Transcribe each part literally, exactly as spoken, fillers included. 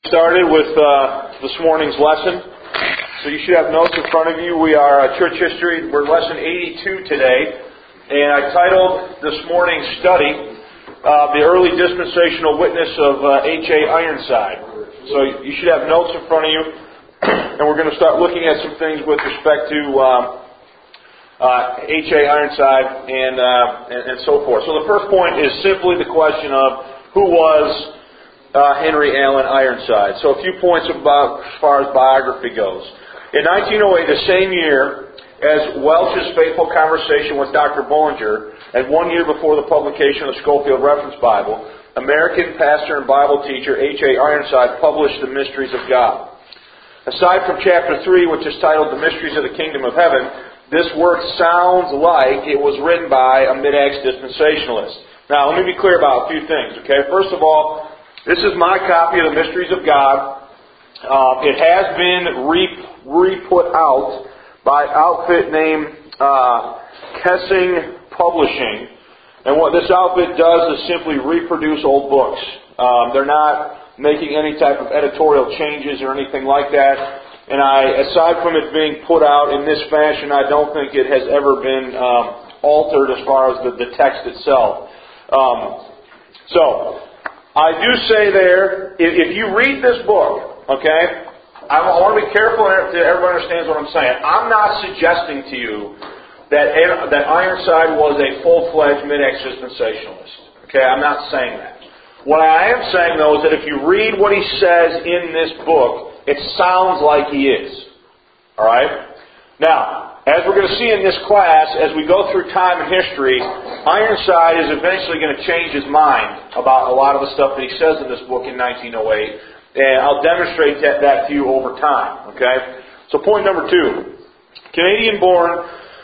Started with uh, this morning's lesson. So you should have notes in front of you. We are uh, church history. We're lesson eighty-two today. And I titled this morning's study, uh, The Early Dispensational Witness of uh, H A Ironside. So you should have notes in front of you. And we're going to start looking at some things with respect to uh, uh, H A Ironside and, uh, and, and so forth. So the first point is simply the question of who was Uh, Henry Allen Ironside. So a few points about as far as biography goes. In nineteen oh eight, the same year as Welch's Faithful Conversation with Doctor Bullinger, and one year before the publication of the Scofield Reference Bible, American pastor and Bible teacher H A Ironside published The Mysteries of God. Aside from chapter three, which is titled The Mysteries of the Kingdom of Heaven, this work sounds like it was written by a mid-Acts dispensationalist. Now, let me be clear about a few things, okay? First of all, this is my copy of the Mysteries of God. Uh, it has been re- re-put out by an outfit named uh, Kessing Publishing. And what this outfit does is simply reproduce old books. Um, they're not making any type of editorial changes or anything like that. And I, aside from it being put out in this fashion, I don't think it has ever been um, altered as far as the, the text itself. Um, so... I do say there, if you read this book, okay, I want to be careful that everyone understands what I'm saying. I'm not suggesting to you that that Ironside was a full-fledged mid-Acts dispensationalist. Okay, I'm not saying that. What I am saying, though, is that if you read what he says in this book, it sounds like he is. All right? Now, as we're going to see in this class, as we go through time and history, Ironside is eventually going to change his mind about a lot of the stuff that he says in this book in nineteen oh eight. And I'll demonstrate that, that to you over time. Okay? So point number two. Canadian-born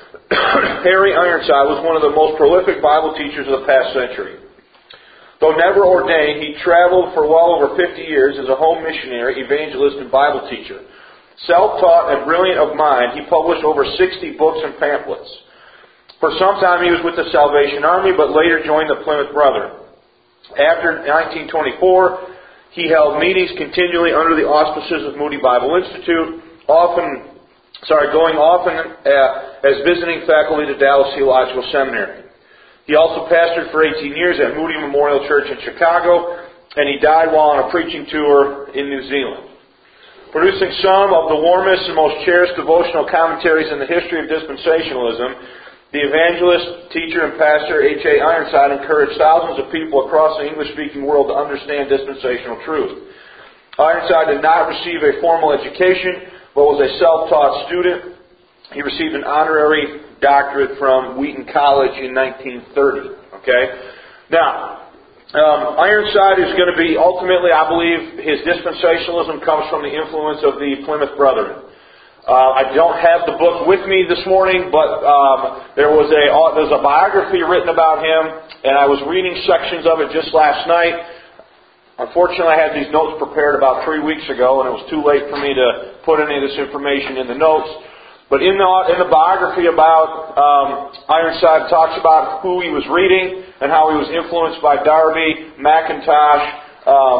Harry Ironside was one of the most prolific Bible teachers of the past century. Though never ordained, he traveled for well over fifty years as a home missionary, evangelist, and Bible teacher. Self-taught and brilliant of mind, he published over sixty books and pamphlets. For some time he was with the Salvation Army, but later joined the Plymouth Brethren. After nineteen twenty-four, he held meetings continually under the auspices of Moody Bible Institute, often, sorry, going often uh, as visiting faculty to Dallas Theological Seminary. He also pastored for eighteen years at Moody Memorial Church in Chicago, and he died while on a preaching tour in New Zealand. Producing some of the warmest and most cherished devotional commentaries in the history of dispensationalism, the evangelist, teacher, and pastor H A Ironside encouraged thousands of people across the English-speaking world to understand dispensational truth. Ironside did not receive a formal education, but was a self-taught student. He received an honorary doctorate from Wheaton College in nineteen thirty. Okay? Now, Um, Ironside is going to be, ultimately, I believe, his dispensationalism comes from the influence of the Plymouth Brethren. Uh, I don't have the book with me this morning, but um, there was a there's a biography written about him, and I was reading sections of it just last night. Unfortunately, I had these notes prepared about three weeks ago, and it was too late for me to put any of this information in the notes. But in the, in the biography about um, Ironside, talks about who he was reading and how he was influenced by Darby, McIntosh, uh,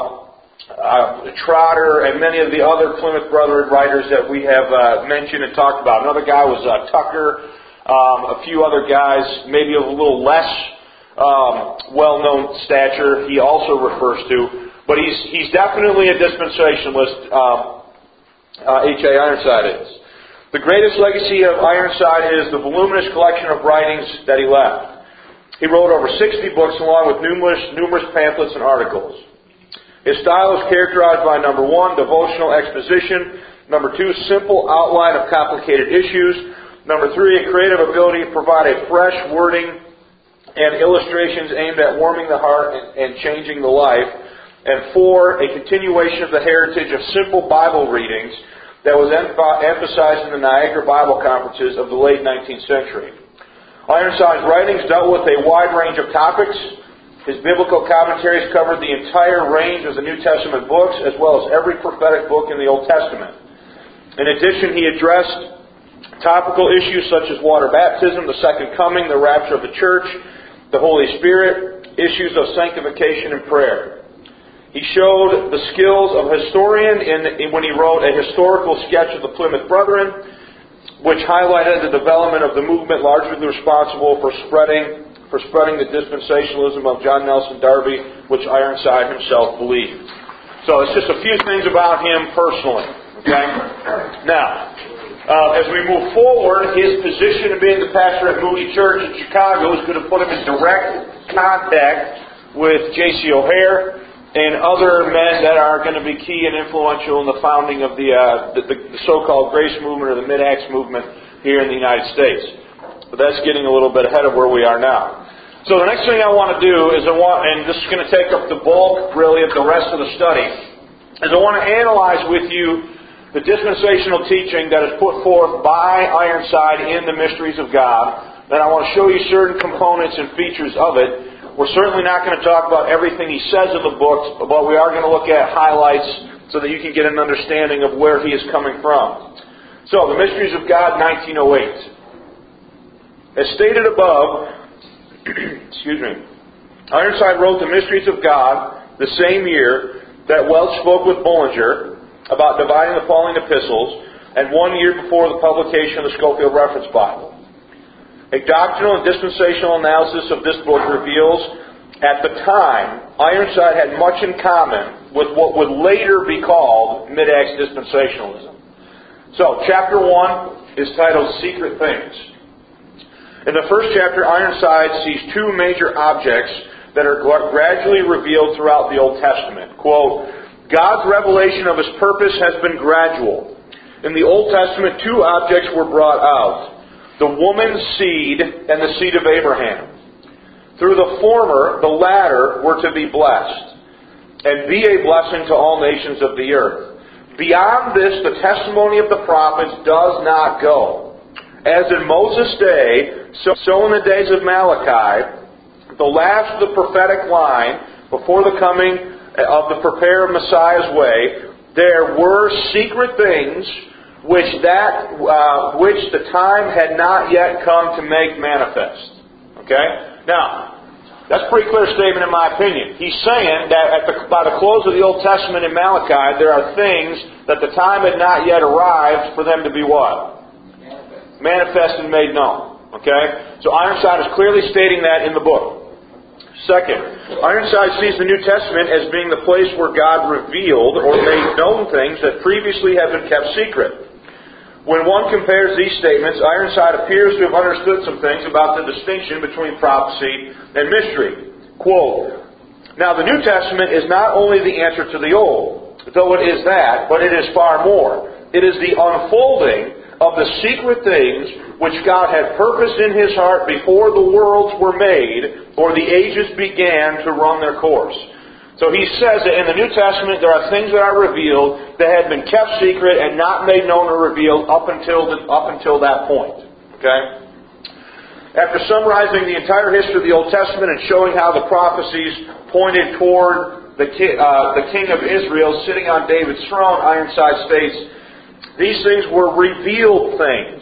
uh, Trotter, and many of the other Plymouth Brethren writers that we have uh, mentioned and talked about. Another guy was uh, Tucker, um, a few other guys, maybe of a little less um, well-known stature he also refers to. But he's, he's definitely a dispensationalist, um, uh, H A Ironside is. The greatest legacy of Ironside is the voluminous collection of writings that he left. He wrote over sixty books along with numerous, numerous pamphlets and articles. His style is characterized by, number one, devotional exposition. Number two, simple outline of complicated issues. Number three, a creative ability to provide a fresh wording and illustrations aimed at warming the heart and, and changing the life. And four, a continuation of the heritage of simple Bible readings that was emphasized in the Niagara Bible Conferences of the late nineteenth century. Ironside's writings dealt with a wide range of topics. His biblical commentaries covered the entire range of the New Testament books, as well as every prophetic book in the Old Testament. In addition, he addressed topical issues such as water baptism, the second coming, the rapture of the church, the Holy Spirit, issues of sanctification and prayer. He showed the skills of a historian in, in when he wrote a historical sketch of the Plymouth Brethren, which highlighted the development of the movement largely responsible for spreading for spreading the dispensationalism of John Nelson Darby, which Ironside himself believed. So it's just a few things about him personally. Okay? Now, uh, as we move forward, his position of being the pastor at Moody Church in Chicago is going to put him in direct contact with J C O'Hare and other men that are going to be key and influential in the founding of the, uh, the, the so-called Grace Movement or the Mid-Acts Movement here in the United States. But that's getting a little bit ahead of where we are now. So the next thing I want to do is I want, and this is going to take up the bulk really of the rest of the study, is I want to analyze with you the dispensational teaching that is put forth by Ironside in the Mysteries of God. Then I want to show you certain components and features of it. We're certainly not going to talk about everything he says in the books, but we are going to look at highlights so that you can get an understanding of where he is coming from. So, the Mysteries of God, nineteen oh eight. As stated above, excuse me, Ironside wrote the Mysteries of God the same year that Welch spoke with Bullinger about dividing the Pauline epistles, and one year before the publication of the Scofield Reference Bible. A doctrinal and dispensational analysis of this book reveals, at the time, Ironside had much in common with what would later be called Mid-Acts dispensationalism. So, chapter one is titled Secret Things. In the first chapter, Ironside sees two major objects that are gradually revealed throughout the Old Testament. Quote, God's revelation of His purpose has been gradual. In the Old Testament, two objects were brought out. The woman's seed and the seed of Abraham. Through the former, the latter were to be blessed, and be a blessing to all nations of the earth. Beyond this, the testimony of the prophets does not go. As in Moses' day, so, so in the days of Malachi, the last of the prophetic line, before the coming of the prepared Messiah's way, there were secret things which that uh, which the time had not yet come to make manifest. Okay? Now, that's a pretty clear statement in my opinion. He's saying that at the, by the close of the Old Testament in Malachi, there are things that the time had not yet arrived for them to be what? Manifest, Manifest and made known. Okay? So Ironside is clearly stating that in the book. Second, Ironside sees the New Testament as being the place where God revealed or made known things that previously had been kept secret. When one compares these statements, Ironside appears to have understood some things about the distinction between prophecy and mystery. Quote, Now the New Testament is not only the answer to the Old, though it is that, but it is far more. It is the unfolding of the secret things which God had purposed in His heart before the worlds were made or the ages began to run their course. So he says that in the New Testament there are things that are revealed that had been kept secret and not made known or revealed up until the, up until that point. Okay? After summarizing the entire history of the Old Testament and showing how the prophecies pointed toward the, ki- uh, the King of Israel sitting on David's throne, Ironside states, these things were revealed things.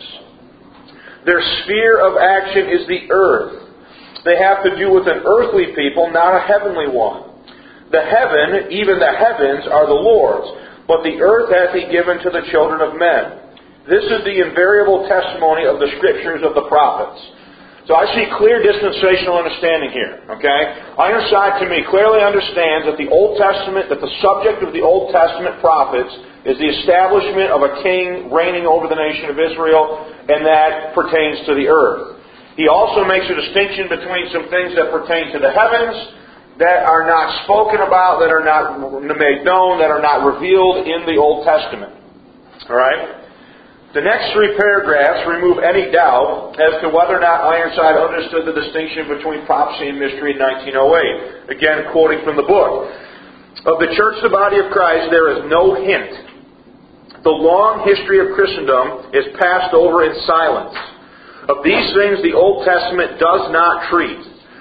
Their sphere of action is the earth. They have to do with an earthly people, not a heavenly one. The heaven, even the heavens, are the Lord's, but the earth hath He given to the children of men. This is the invariable testimony of the Scriptures of the prophets. So I see clear dispensational understanding here. Okay? Ironside, to me, clearly understands that the Old Testament, that the subject of the Old Testament prophets is the establishment of a king reigning over the nation of Israel, and that pertains to the earth. He also makes a distinction between some things that pertain to the heavens that are not spoken about, that are not made known, that are not revealed in the Old Testament. Alright? The next three paragraphs remove any doubt as to whether or not Ironside understood the distinction between prophecy and mystery in nineteen oh eight. Again, quoting from the book. Of the church, the body of Christ, there is no hint. The long history of Christendom is passed over in silence. Of these things the Old Testament does not treat.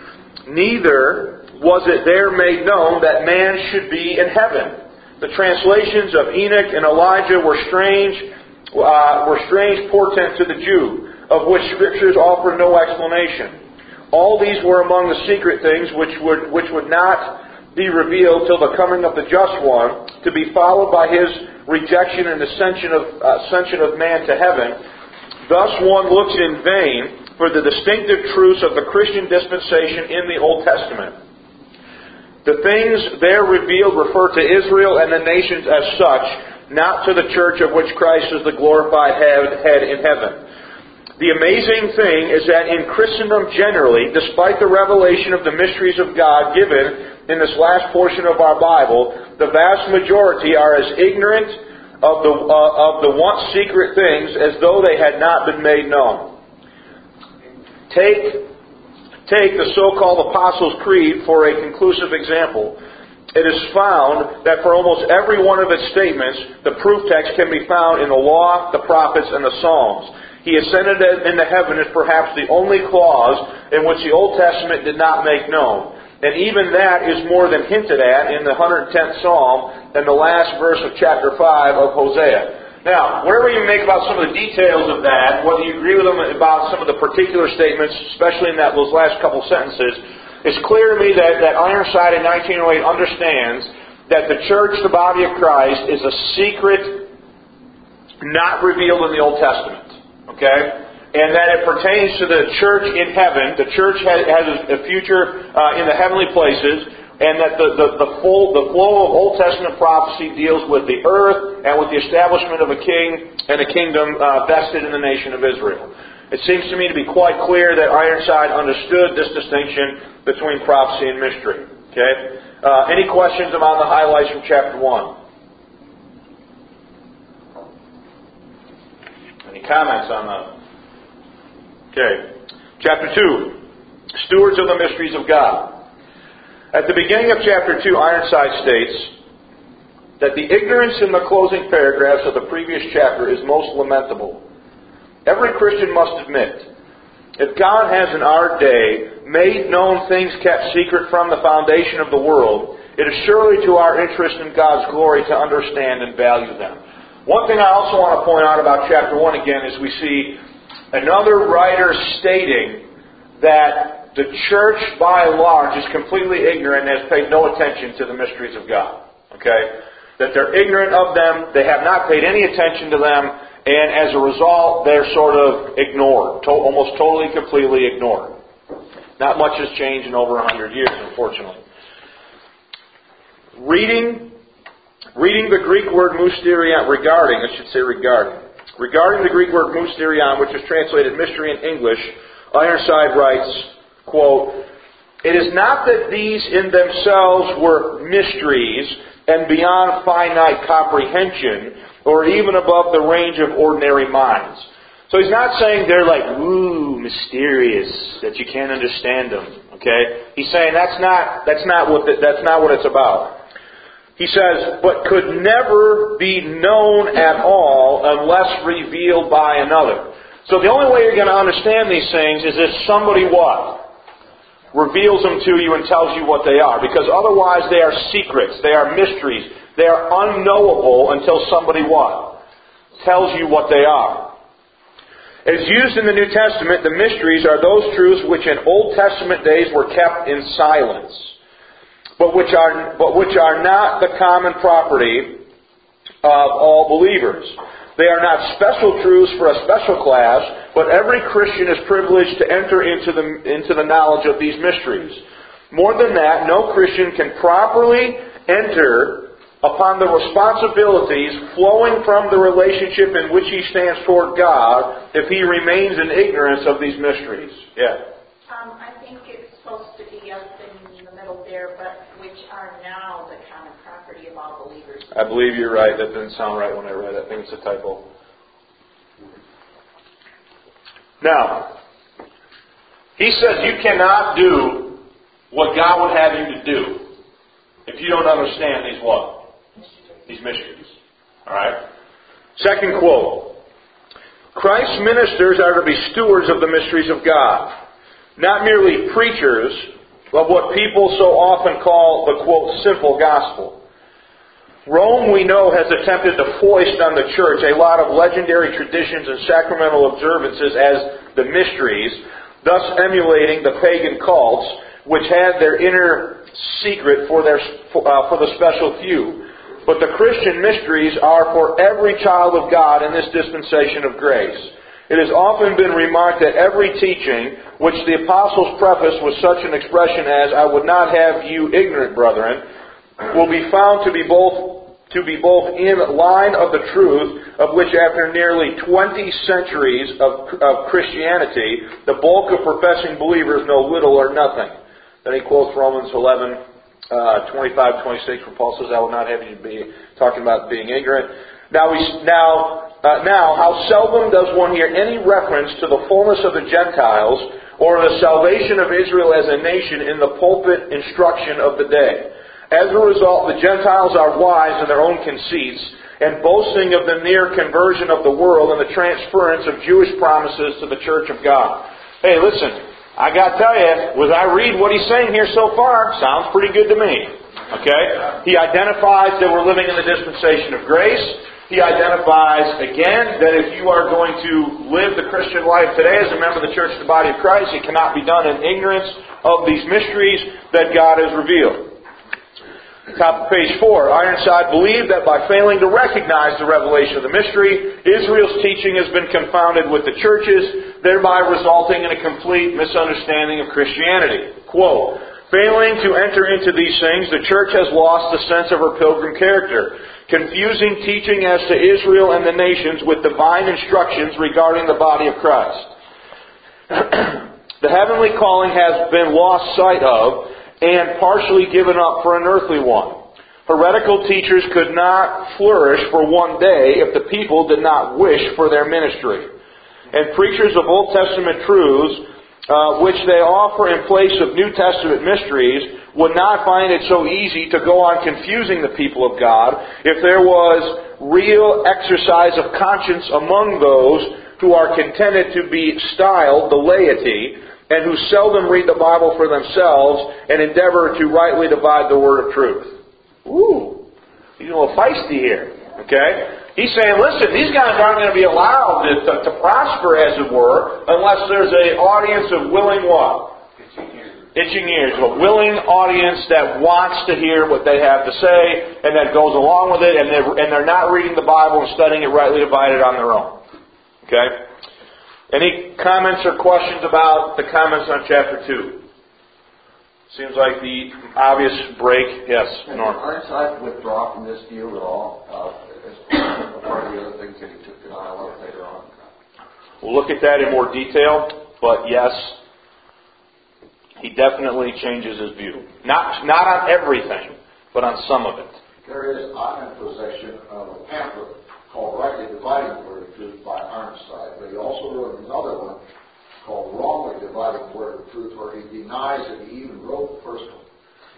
Neither was it there made known that man should be in heaven. The translations of Enoch and Elijah were strange, uh, were strange portent to the Jew, of which Scriptures offer no explanation. All these were among the secret things which would which would not be revealed till the coming of the just one, to be followed by his rejection and ascension of, uh, ascension of man to heaven. Thus one looks in vain for the distinctive truths of the Christian dispensation in the Old Testament. The things there revealed refer to Israel and the nations as such, not to the church of which Christ is the glorified head in heaven. The amazing thing is that in Christendom generally, despite the revelation of the mysteries of God given in this last portion of our Bible, the vast majority are as ignorant of the, uh, of the once secret things as though they had not been made known. Take, take the so-called Apostles' Creed for a conclusive example. It is found that for almost every one of its statements, the proof text can be found in the Law, the Prophets, and the Psalms. He ascended into heaven is perhaps the only clause in which the Old Testament did not make known. And even that is more than hinted at in the one hundred tenth Psalm and the last verse of chapter five of Hosea. Now, whatever you make about some of the details of that, whether you agree with them about some of the particular statements, especially in that those last couple sentences, it's clear to me that, that Ironside in nineteen oh eight understands that the church, the body of Christ, is a secret not revealed in the Old Testament. Okay? And that it pertains to the church in heaven. The church has, has a future uh, in the heavenly places. And that the, the, the, full, the flow of Old Testament prophecy deals with the earth and with the establishment of a king and a kingdom uh, vested in the nation of Israel. It seems to me to be quite clear that Ironside understood this distinction between prophecy and mystery. Okay? Uh, any questions about the highlights from chapter one? Any comments on that? Okay. Chapter two. Stewards of the mysteries of God. At the beginning of chapter two, Ironside states that the ignorance in the closing paragraphs of the previous chapter is most lamentable. Every Christian must admit, if God has in our day made known things kept secret from the foundation of the world, it is surely to our interest in God's glory to understand and value them. One thing I also want to point out about chapter one again is we see another writer stating that the church by and large is completely ignorant and has paid no attention to the mysteries of God. Okay? That they're ignorant of them, they have not paid any attention to them, and as a result, they're sort of ignored. To- almost totally, completely ignored. Not much has changed in over a hundred years, unfortunately. Reading, reading the Greek word mysterion, regarding, I should say regarding, regarding the Greek word mysterion, which is translated mystery in English, Ironside writes, quote, "It is not that these in themselves were mysteries and beyond finite comprehension, or even above the range of ordinary minds." So he's not saying they're like, ooh, mysterious, that you can't understand them. Okay? He's saying that's not that's not what the, that's not what it's about. He says, but could never be known at all unless revealed by another. So the only way you're going to understand these things is if somebody what? Reveals them to you and tells you what they are. Because otherwise they are secrets. They are mysteries. They are unknowable until somebody what? Tells you what they are. As used in the New Testament, the mysteries are those truths which in Old Testament days were kept in silence, but which are, but which are not the common property of all believers. They are not special truths for a special class, but every Christian is privileged to enter into the, into the knowledge of these mysteries. More than that, no Christian can properly enter upon the responsibilities flowing from the relationship in which he stands toward God if he remains in ignorance of these mysteries. Yeah? Um, I think it's supposed to be up in the middle there, but which are now the common property of all believers. I believe you're right. That didn't sound right when I read it. I think it's a typo. Now, he says you cannot do what God would have you to do if you don't understand these what? These mysteries. Alright? Second quote. Christ's ministers are to be stewards of the mysteries of God, not merely preachers of what people so often call the, quote, simple gospel. Rome, we know, has attempted to foist on the church a lot of legendary traditions and sacramental observances as the mysteries, thus emulating the pagan cults, which had their inner secret for their uh, for the special few. But the Christian mysteries are for every child of God in this dispensation of grace. It has often been remarked that every teaching, which the apostles preface with such an expression as, "I would not have you ignorant, brethren," will be found to be both to be both in line of the truth, of which after nearly twenty centuries of, of Christianity, the bulk of professing believers know little or nothing. Then he quotes Romans eleven, uh, twenty-five, twenty-six, where Paul says, "I would not have you be," talking about being ignorant. Now, we, now, uh, now, how seldom does one hear any reference to the fullness of the Gentiles or the salvation of Israel as a nation in the pulpit instruction of the day. As a result, the Gentiles are wise in their own conceits, and boasting of the near conversion of the world and the transference of Jewish promises to the church of God. Hey, listen, I got to tell you, as I read what he's saying here so far, sounds pretty good to me. Okay? He identifies that we're living in the dispensation of grace. He identifies, again, that if you are going to live the Christian life today as a member of the church of the body of Christ, it cannot be done in ignorance of these mysteries that God has revealed. Top of page four, Ironside believed that by failing to recognize the revelation of the mystery, Israel's teaching has been confounded with the church's, thereby resulting in a complete misunderstanding of Christianity. Quote, "Failing to enter into these things, the church has lost the sense of her pilgrim character, confusing teaching as to Israel and the nations with divine instructions regarding the body of Christ. The heavenly calling has been lost sight of, and partially given up for an earthly one. Heretical teachers could not flourish for one day if the people did not wish for their ministry. And preachers of Old Testament truths, uh, which they offer in place of New Testament mysteries, would not find it so easy to go on confusing the people of God if there was real exercise of conscience among those who are contented to be styled the laity, and who seldom read the Bible for themselves and endeavor to rightly divide the word of truth." Ooh, he's a little feisty here. Okay? He's saying, listen, these guys aren't going to be allowed to, to, to prosper, as it were, unless there's an audience of willing what? Itching ears. Itching ears. A willing audience that wants to hear what they have to say and that goes along with it, and they're, and they're not reading the Bible and studying it rightly divided on their own. Okay? Any comments or questions about the comments on chapter two? Seems like the obvious break. Yes, Norm. Aren't I withdraw from this view at all? Uh, as part of the other things that he took denial of later on? We'll look at that in more detail, but yes, he definitely changes his view. Not not on everything, but on some of it. There is, I'm in possession of a pamphlet called Rightly Dividing the Word of Truth by Ironside, but he also wrote another one called Wrongly Dividing the Word of Truth, where he denies that he even wrote the first one.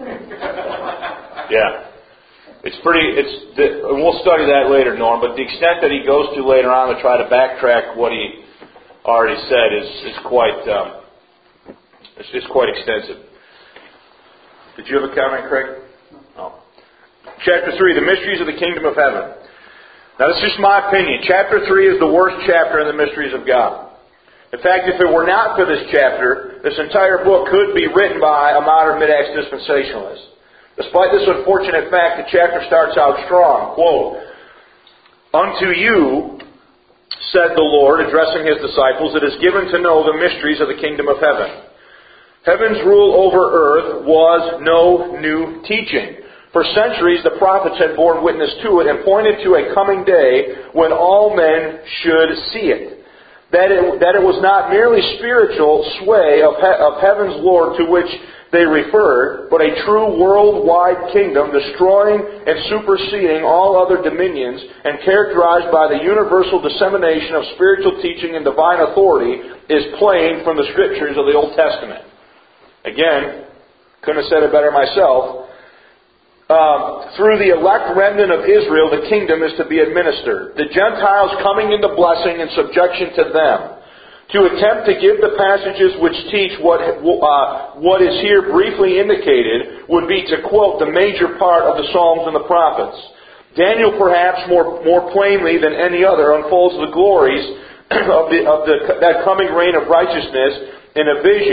Yeah. It's pretty, it's, the, we'll study that later, Norm, but the extent that he goes to later on to try to backtrack what he already said is, is quite, um, it's, it's quite extensive. Did you have a comment, Craig? No. Chapter three, the mysteries of the kingdom of heaven. Now, this is just my opinion. Chapter three is the worst chapter in the mysteries of God. In fact, if it were not for this chapter, this entire book could be written by a modern mid-Acts dispensationalist. Despite this unfortunate fact, the chapter starts out strong. Quote, "Unto you, said the Lord, addressing His disciples, it is given to know the mysteries of the kingdom of heaven. Heaven's rule over earth was no new teaching. For centuries, the prophets had borne witness to it and pointed to a coming day when all men should see it. That it, that it was not merely spiritual sway of, he, of heaven's Lord to which they referred, but a true worldwide kingdom destroying and superseding all other dominions and characterized by the universal dissemination of spiritual teaching and divine authority is plain from the Scriptures of the Old Testament." Again, couldn't have said it better myself. Um, through the elect remnant of Israel, the kingdom is to be administered. The Gentiles coming into blessing and subjection to them. To attempt to give the passages which teach what uh, what is here briefly indicated would be to quote the major part of the Psalms and the prophets. Daniel, perhaps more more plainly than any other, unfolds the glories of, the, of the, that coming reign of righteousness in a vision.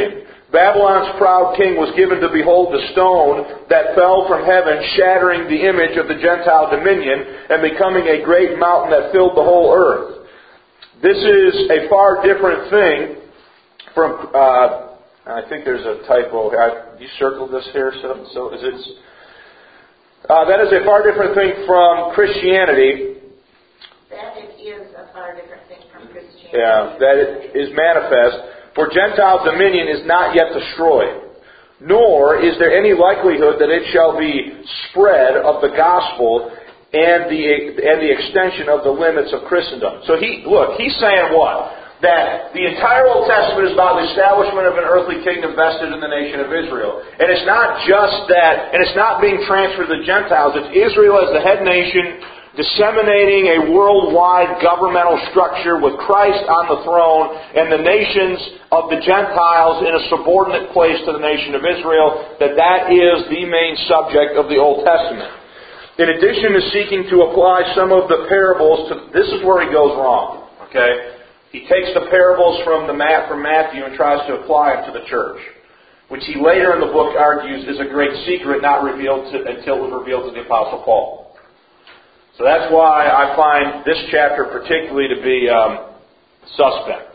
Babylon's proud king was given to behold the stone that fell from heaven, shattering the image of the Gentile dominion and becoming a great mountain that filled the whole earth. This is a far different thing from, uh, I think there's a typo. I, you circled this here, so, so is it? Uh, that is a far different thing from Christianity. That it is a far different thing from Christianity. Yeah, that it is manifest. For Gentile dominion is not yet destroyed, nor is there any likelihood that it shall be spread of the gospel and the and the extension of the limits of Christendom. So he look, he's saying what? That the entire Old Testament is about the establishment of an earthly kingdom vested in the nation of Israel. And it's not just that, and it's not being transferred to the Gentiles. It's Israel as the head nation, disseminating a worldwide governmental structure with Christ on the throne and the nations of the Gentiles in a subordinate place to the nation of Israel, that that is the main subject of the Old Testament. In addition to seeking to apply some of the parables to, this is where he goes wrong. Okay? He takes the parables from the from Matthew and tries to apply them to the church, which he later in the book argues is a great secret not revealed to, until it was revealed to the Apostle Paul. So that's why I find this chapter particularly to be um, suspect.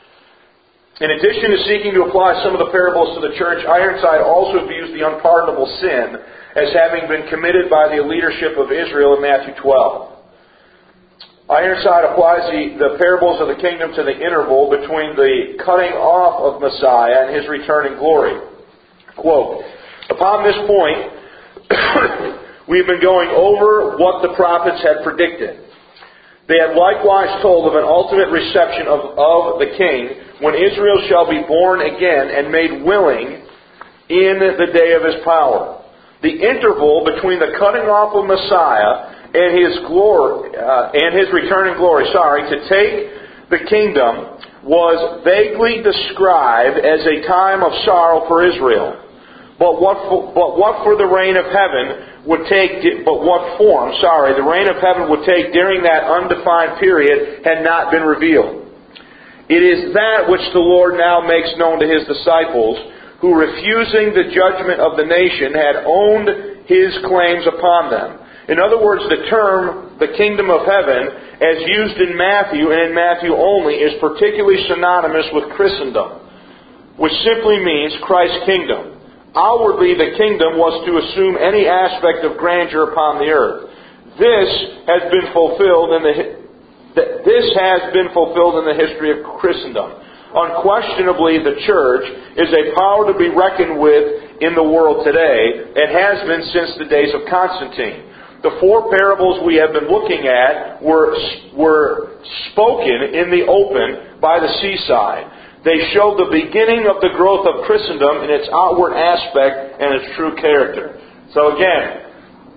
In addition to seeking to apply some of the parables to the church, Ironside also views the unpardonable sin as having been committed by the leadership of Israel in Matthew twelve. Ironside applies the, the parables of the kingdom to the interval between the cutting off of Messiah and His return in glory. Quote, upon this point, we've been going over what the prophets had predicted. They had likewise told of an ultimate reception of, of the King when Israel shall be born again and made willing in the day of His power. The interval between the cutting off of Messiah and His glory uh, and His return in glory, sorry, to take the kingdom was vaguely described as a time of sorrow for Israel. But what for, but what for the reign of heaven would take, but what form, sorry, the reign of heaven would take during that undefined period had not been revealed. It is that which the Lord now makes known to His disciples, who refusing the judgment of the nation had owned His claims upon them. In other words, the term, the kingdom of heaven, as used in Matthew and in Matthew only, is particularly synonymous with Christendom, which simply means Christ's kingdom. Outwardly, the kingdom was to assume any aspect of grandeur upon the earth. This has been fulfilled in the this has been fulfilled in the history of Christendom. Unquestionably, the church is a power to be reckoned with in the world today, and has been since the days of Constantine. The four parables we have been looking at were were spoken in the open by the seaside. They show the beginning of the growth of Christendom in its outward aspect and its true character. So again,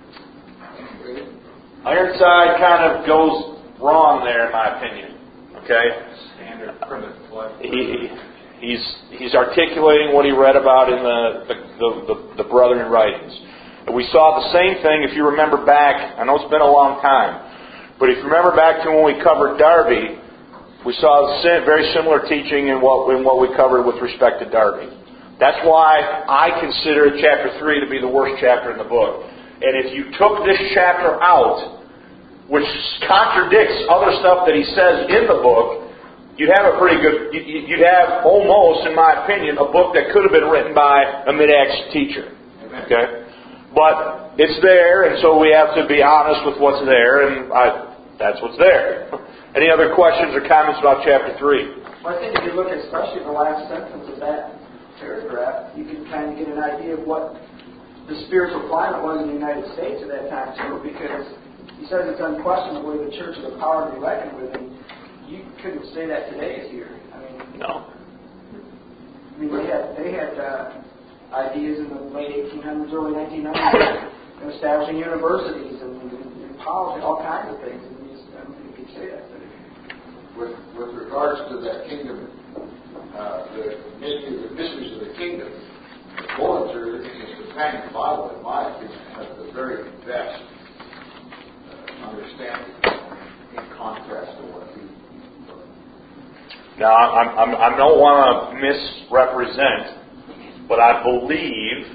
Ironside kind of goes wrong there, in my opinion. Okay, Standard primitive life. He he's he's articulating what he read about in the the, the, the, the Brethren writings. And we saw the same thing if you remember back. I know it's been a long time, but if you remember back to when we covered Darby. We saw very similar teaching in what, in what we covered with respect to Darby. That's why I consider chapter three to be the worst chapter in the book. And if you took this chapter out, which contradicts other stuff that he says in the book, you'd have a pretty good, you'd have almost, in my opinion, a book that could have been written by a mid-Acts teacher. Okay? But it's there, and so we have to be honest with what's there, and I, that's what's there. Any other questions or comments about chapter three? Well, I think if you look especially at the last sentence of that paragraph, you can kind of get an idea of what the spiritual climate was in the United States at that time, too, because he says it's unquestionably the church is a power to be reckoned with, and you couldn't say that today is here. I mean, no. I mean, they had, they had uh, ideas in the late eighteen hundreds, early nineteen hundreds, of establishing universities and, and, and policy, all kinds of things. And you just, I don't think you could say that today. With, with regards to that kingdom, uh, the mysteries, the mysteries of the kingdom, the Pulitzer, in his companion Bible, in my opinion, has the very best uh, understanding in contrast to what he wrote. Now, I'm, I'm, I don't want to misrepresent but I believe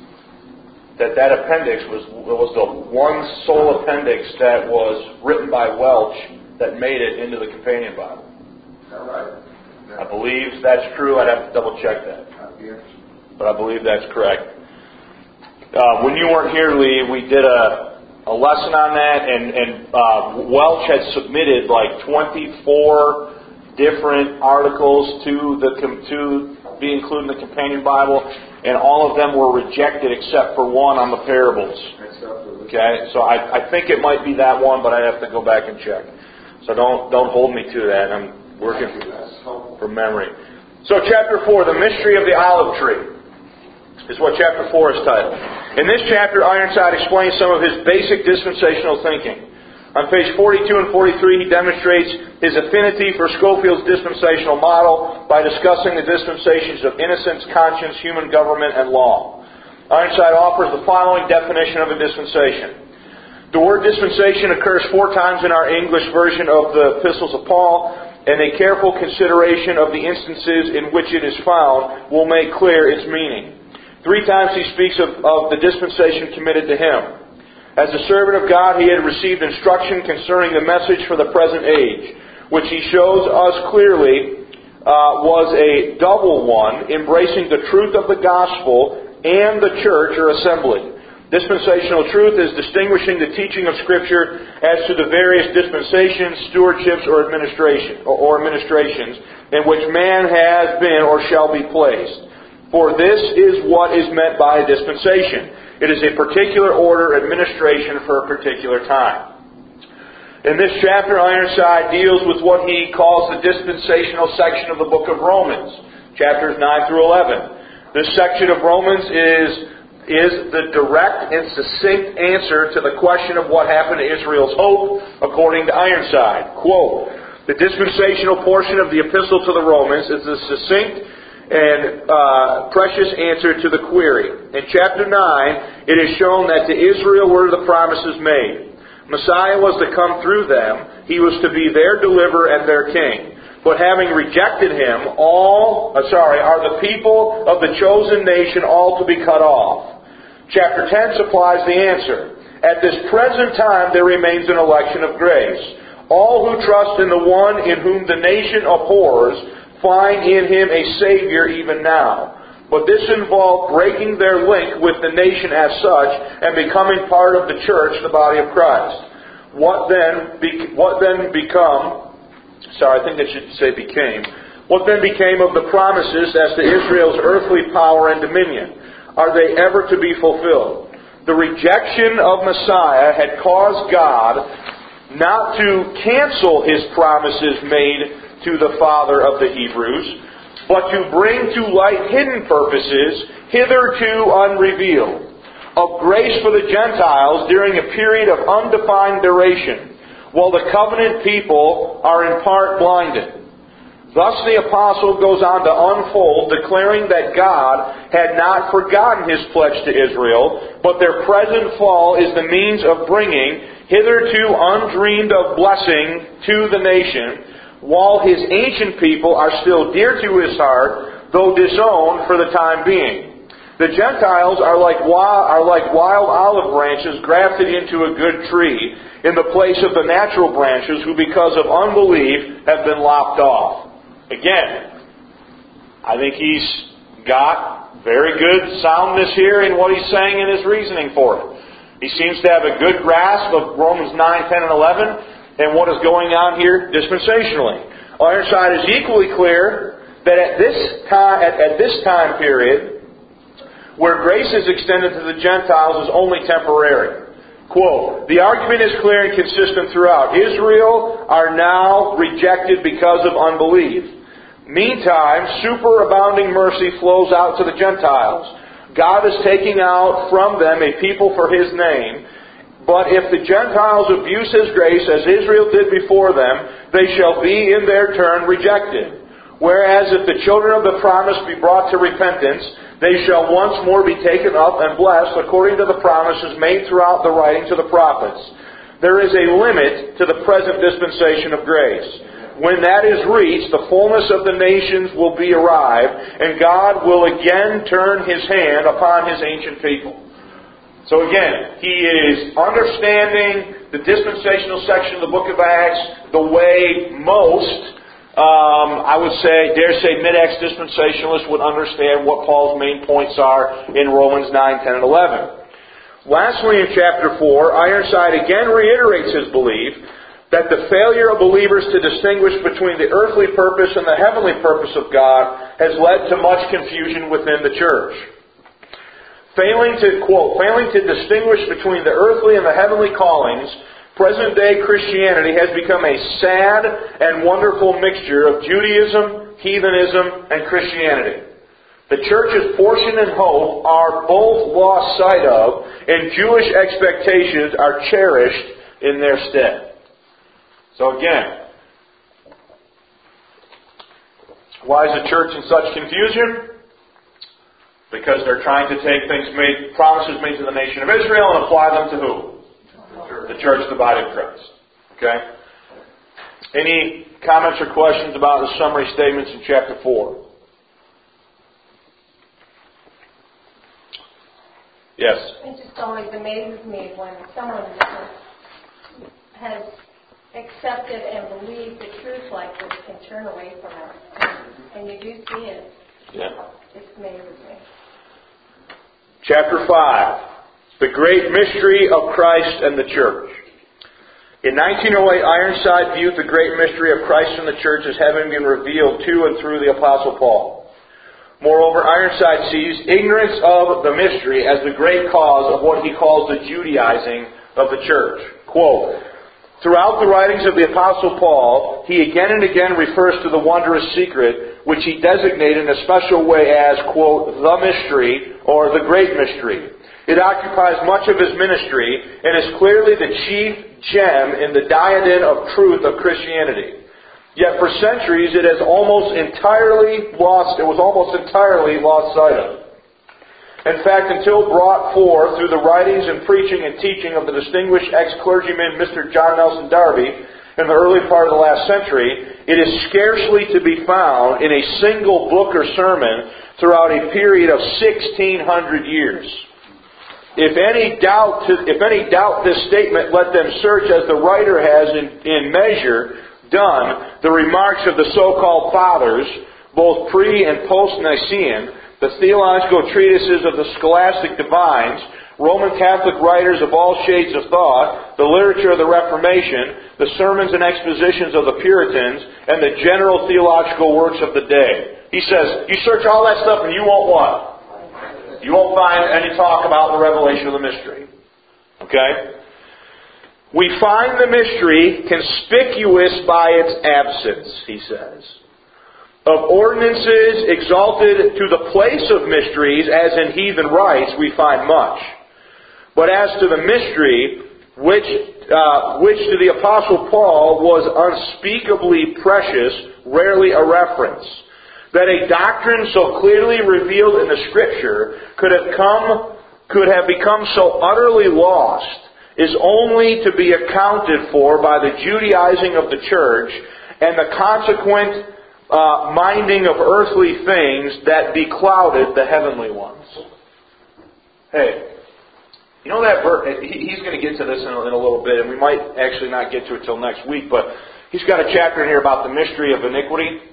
that that appendix was was the one sole appendix that was written by Welch that made it into the Companion Bible. Is that right? Yeah. I believe that's true. I'd have to double check that. That'd be interesting. But I believe that's correct. Uh, when you weren't here, Lee, we did a, a lesson on that, and, and uh, Welch had submitted like twenty-four different articles to the to be included in the Companion Bible, and all of them were rejected except for one on the parables. Okay, so I, I think it might be that one, but I'd have to go back and check. So don't don't hold me to that. I'm working from memory. So chapter four, the mystery of the olive tree, is what chapter four is titled. In this chapter, Ironside explains some of his basic dispensational thinking. On page forty-two and forty-three, he demonstrates his affinity for Scofield's dispensational model by discussing the dispensations of innocence, conscience, human government, and law. Ironside offers the following definition of a dispensation. The word dispensation occurs four times in our English version of the epistles of Paul, and a careful consideration of the instances in which it is found will make clear its meaning. Three times he speaks of, of the dispensation committed to him. As a servant of God, he had received instruction concerning the message for the present age, which he shows us clearly uh, was a double one, embracing the truth of the gospel and the church or assembly. Dispensational truth is distinguishing the teaching of Scripture as to the various dispensations, stewardships, or administration or administrations in which man has been or shall be placed. For this is what is meant by a dispensation. It is a particular order administration for a particular time. In this chapter, Ironside deals with what he calls the dispensational section of the book of Romans, chapters nine through eleven. This section of Romans is, is the direct and succinct answer to the question of what happened to Israel's hope, according to Ironside. Quote, the dispensational portion of the epistle to the Romans is the succinct and uh, precious answer to the query. In chapter nine, it is shown that to Israel were the promises made. Messiah was to come through them. He was to be their deliverer and their king. But having rejected him, all, uh, sorry, are the people of the chosen nation all to be cut off. Chapter ten supplies the answer. At this present time, there remains an election of grace. All who trust in the one in whom the nation abhors find in him a Savior even now. But this involved breaking their link with the nation as such and becoming part of the church, the body of Christ. What then, be, what then become, sorry, I think it should say became, what then became of the promises as to Israel's earthly power and dominion? Are they ever to be fulfilled? The rejection of Messiah had caused God not to cancel His promises made to the father of the Hebrews, but to bring to light hidden purposes hitherto unrevealed, of grace for the Gentiles during a period of undefined duration, while the covenant people are in part blinded. Thus the apostle goes on to unfold, declaring that God had not forgotten His pledge to Israel, but their present fall is the means of bringing hitherto undreamed of blessing to the nation, while His ancient people are still dear to His heart, though disowned for the time being. The Gentiles are like wild, are like wild olive branches grafted into a good tree, in the place of the natural branches, who because of unbelief have been lopped off. Again, I think he's got very good soundness here in what he's saying in his reasoning for it. He seems to have a good grasp of Romans nine, ten, and eleven, and what is going on here dispensationally. Ironside is equally clear that at this time, at, at this time period, where grace is extended to the Gentiles is only temporary. Quote, the argument is clear and consistent throughout. Israel are now rejected because of unbelief. Meantime, superabounding mercy flows out to the Gentiles. God is taking out from them a people for His name. But if the Gentiles abuse His grace as Israel did before them, they shall be in their turn rejected. Whereas if the children of the promise be brought to repentance, they shall once more be taken up and blessed according to the promises made throughout the writings of the prophets. There is a limit to the present dispensation of grace. when that is reached, the fullness of the nations will be arrived, and God will again turn His hand upon His ancient people. So again, He is understanding the dispensational section of the book of Acts the way most, um, I would say, dare say, mid-Acts dispensationalists would understand what Paul's main points are in Romans nine, ten, and eleven. Lastly, in chapter four, Ironside again reiterates his belief that the failure of believers to distinguish between the earthly purpose and the heavenly purpose of God has led to much confusion within the church. Failing to, quote, failing to distinguish between the earthly and the heavenly callings, present-day Christianity has become a sad and wonderful mixture of Judaism, heathenism, and Christianity. The church's portion and hope are both lost sight of, and Jewish expectations are cherished in their stead. So again, why is the church in such confusion? Because they're trying to take things made, promises made to the nation of Israel and apply them to who? The church, the body of Christ. Okay? Any comments or questions about the summary statements in chapter four? Yes? It just always amazes me when someone has accepted and believed the truth like this can turn away from it. And you do see it. Yeah. It amazes me. Chapter five. The Great Mystery of Christ and the Church. In nineteen oh eight, Ironside viewed the great mystery of Christ and the Church as having been revealed to and through the Apostle Paul. Moreover, Ironside sees ignorance of the mystery as the great cause of what he calls the Judaizing of the Church. Quote, throughout the writings of the Apostle Paul, he again and again refers to the wondrous secret, which he designated in a special way as, quote, the mystery, or the great mystery. It occupies much of his ministry, and is clearly the chief gem in the diadem of truth of Christianity. Yet for centuries it has almost entirely lost, it was almost entirely lost sight of. In fact, until brought forth through the writings and preaching and teaching of the distinguished ex-clergyman Mister John Nelson Darby in the early part of the last century, it is scarcely to be found in a single book or sermon throughout a period of sixteen hundred years. If any doubt, to, if any doubt this statement, let them search as the writer has in, in measure done the remarks of the so-called fathers, both pre- and post-Nicene, the theological treatises of the scholastic divines, Roman Catholic writers of all shades of thought, the literature of the Reformation, the sermons and expositions of the Puritans, and the general theological works of the day. He says, you search all that stuff and you won't what? You won't find any talk about the revelation of the mystery. Okay? We find the mystery conspicuous by its absence, he says. Of ordinances exalted to the place of mysteries, as in heathen rites, we find much. But as to the mystery, which, uh, which to the Apostle Paul was unspeakably precious, rarely a reference. That a doctrine so clearly revealed in the Scripture could have come, could have become so utterly lost is only to be accounted for by the Judaizing of the church and the consequent uh, minding of earthly things that beclouded the heavenly ones. Hey, you know that verse? He's going to get to this in a, in a little bit, and we might actually not get to it till next week. But he's got a chapter in here about the mystery of iniquity.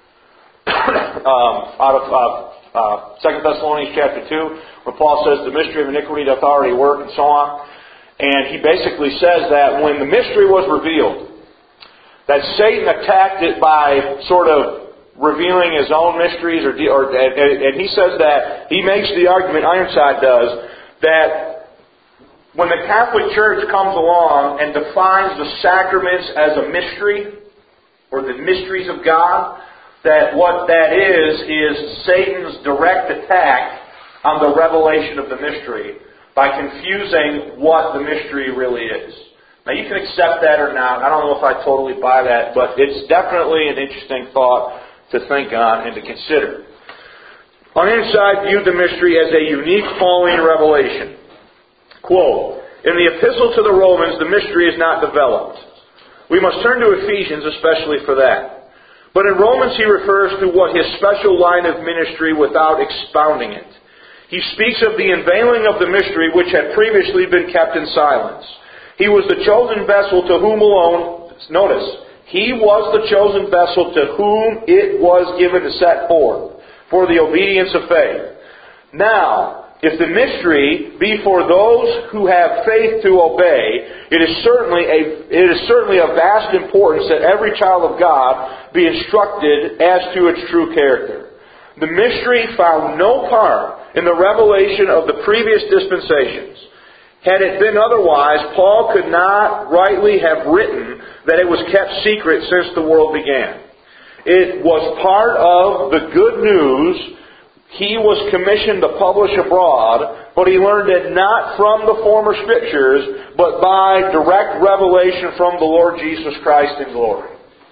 um, out of uh, uh, Second Thessalonians chapter two, where Paul says the mystery of iniquity doth already work, and so on. And he basically says that when the mystery was revealed, that Satan attacked it by sort of revealing his own mysteries, or, or and, and he says that, he makes the argument, Ironside does, that when the Catholic Church comes along and defines the sacraments as a mystery, or the mysteries of God, that what that is, is Satan's direct attack on the revelation of the mystery by confusing what the mystery really is. Now you can accept that or not. I don't know if I totally buy that, but it's definitely an interesting thought to think on and to consider. Ironside viewed the mystery as a unique Pauline revelation. Quote, in the Epistle to the Romans, the mystery is not developed. We must turn to Ephesians especially for that. But in Romans he refers to what his special line of ministry without expounding it. He speaks of the unveiling of the mystery which had previously been kept in silence. He was the chosen vessel to whom alone, notice, he was the chosen vessel to whom it was given to set forth for the obedience of faith. Now, if the mystery be for those who have faith to obey, it is certainly a it is certainly of vast importance that every child of God be instructed as to its true character. The mystery found no part in the revelation of the previous dispensations. Had it been otherwise, Paul could not rightly have written that it was kept secret since the world began. It was part of the good news he was commissioned to publish abroad, but he learned it not from the former Scriptures, but by direct revelation from the Lord Jesus Christ in glory.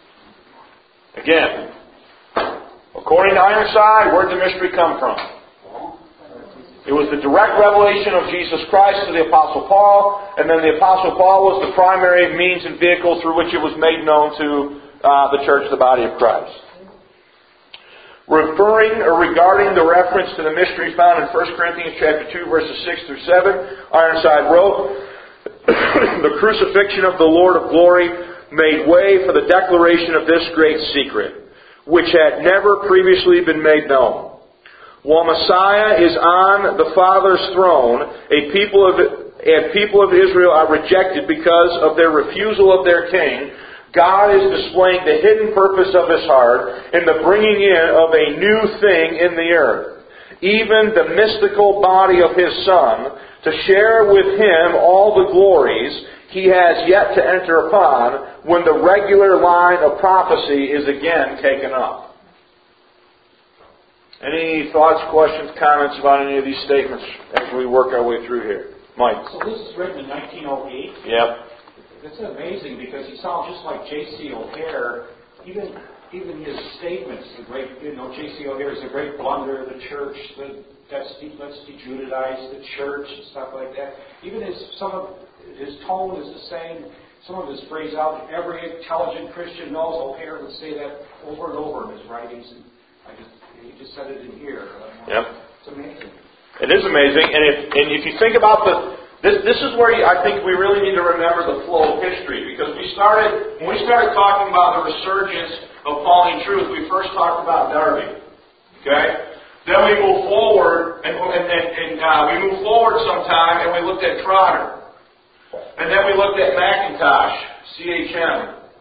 Again, according to Ironside, where did the mystery come from? It was the direct revelation of Jesus Christ to the Apostle Paul, and then the Apostle Paul was the primary means and vehicle through which it was made known to uh, the church, the body of Christ. Referring or regarding the reference to the mystery found in First Corinthians chapter two, verses six through seven, Ironside wrote, "The crucifixion of the Lord of glory made way for the declaration of this great secret, which had never previously been made known. While Messiah is on the Father's throne, a people of and people of Israel are rejected because of their refusal of their king, God is displaying the hidden purpose of His heart in the bringing in of a new thing in the earth, even the mystical body of His Son, to share with Him all the glories He has yet to enter upon when the regular line of prophecy is again taken up." Any thoughts, questions, comments about any of these statements as we work our way through here? Mike? So this is written in nineteen oh eight? Yep. It's amazing because he sounds just like J C O'Hare. Even even his statements, the great, you know, J C O'Hare is a great blunder of the church. The, that's let's de-Judaize the church and stuff like that. Even his some of his tone is the same. Some of his phrase out. Every intelligent Christian knows O'Hare would say that over and over in his writings. And I just he just said it in here. Yep. It's amazing. It is amazing, and if and if you think about the This, this is where you, I think we really need to remember the flow of history, because we started, when we started talking about the resurgence of Pauline truth, we first talked about Darby. Okay? Then we move forward, and, and, and, and uh, we move forward sometime, and we looked at Trotter. And then we looked at McIntosh, C H M.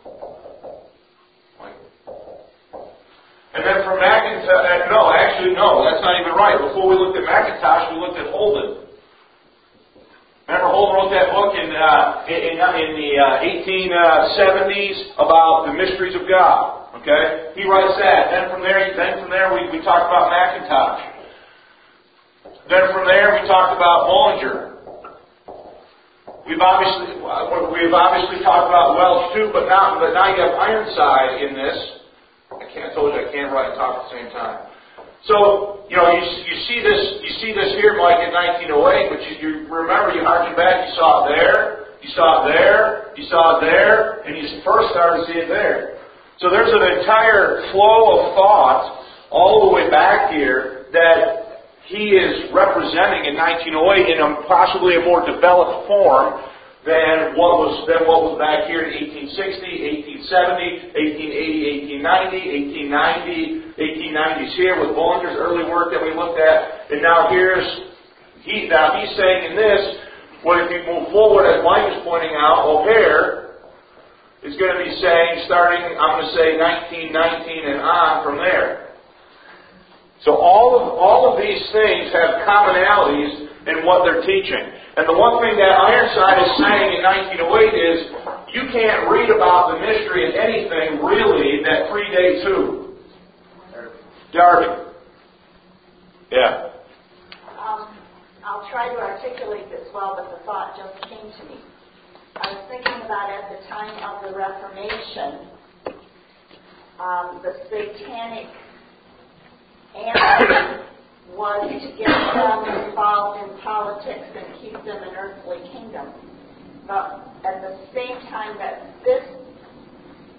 And then from McIntosh, no, actually, no, that's not even right. Before we looked at McIntosh, we looked at Holden. Remember, Holden wrote that book in uh, in, in the uh, eighteen seventies about the mysteries of God. Okay, he writes that. Then from there, then from there, we, we talked about McIntosh. Then from there, we talked about Bollinger. We've obviously we've obviously talked about Welch too, but now but now you have Ironside in this. I can't. I told you I can't write and talk at the same time. So, you know, you, you see this you see this here, Mike, in nineteen oh eight, but you, you remember, you harken back, you saw it there, you saw it there, you saw it there, and you first started to see it there. So there's an entire flow of thought all the way back here that he is representing in nineteen oh eight in a possibly a more developed form than what was than what was back here in eighteen sixty, eighteen seventy, eighteen eighty, eighteen ninety, eighteen ninety, eighteen nineties here with Bollinger's early work that we looked at, and now here's he now he's saying in this, well, if you move forward, as Mike is pointing out, O'Hare is going to be saying, starting, I'm going to say nineteen nineteen and on from there. So all of all of these things have commonalities in what they're teaching. And the one thing that Ironside is saying in nineteen oh eight is, you can't read about the mystery in anything, really, that predates who? Darby. Yeah. Um, I'll try to articulate this well, but the thought just came to me. I was thinking about at the time of the Reformation, um, the satanic answer was to get them involved in politics and keep them an earthly kingdom. But at the same time that this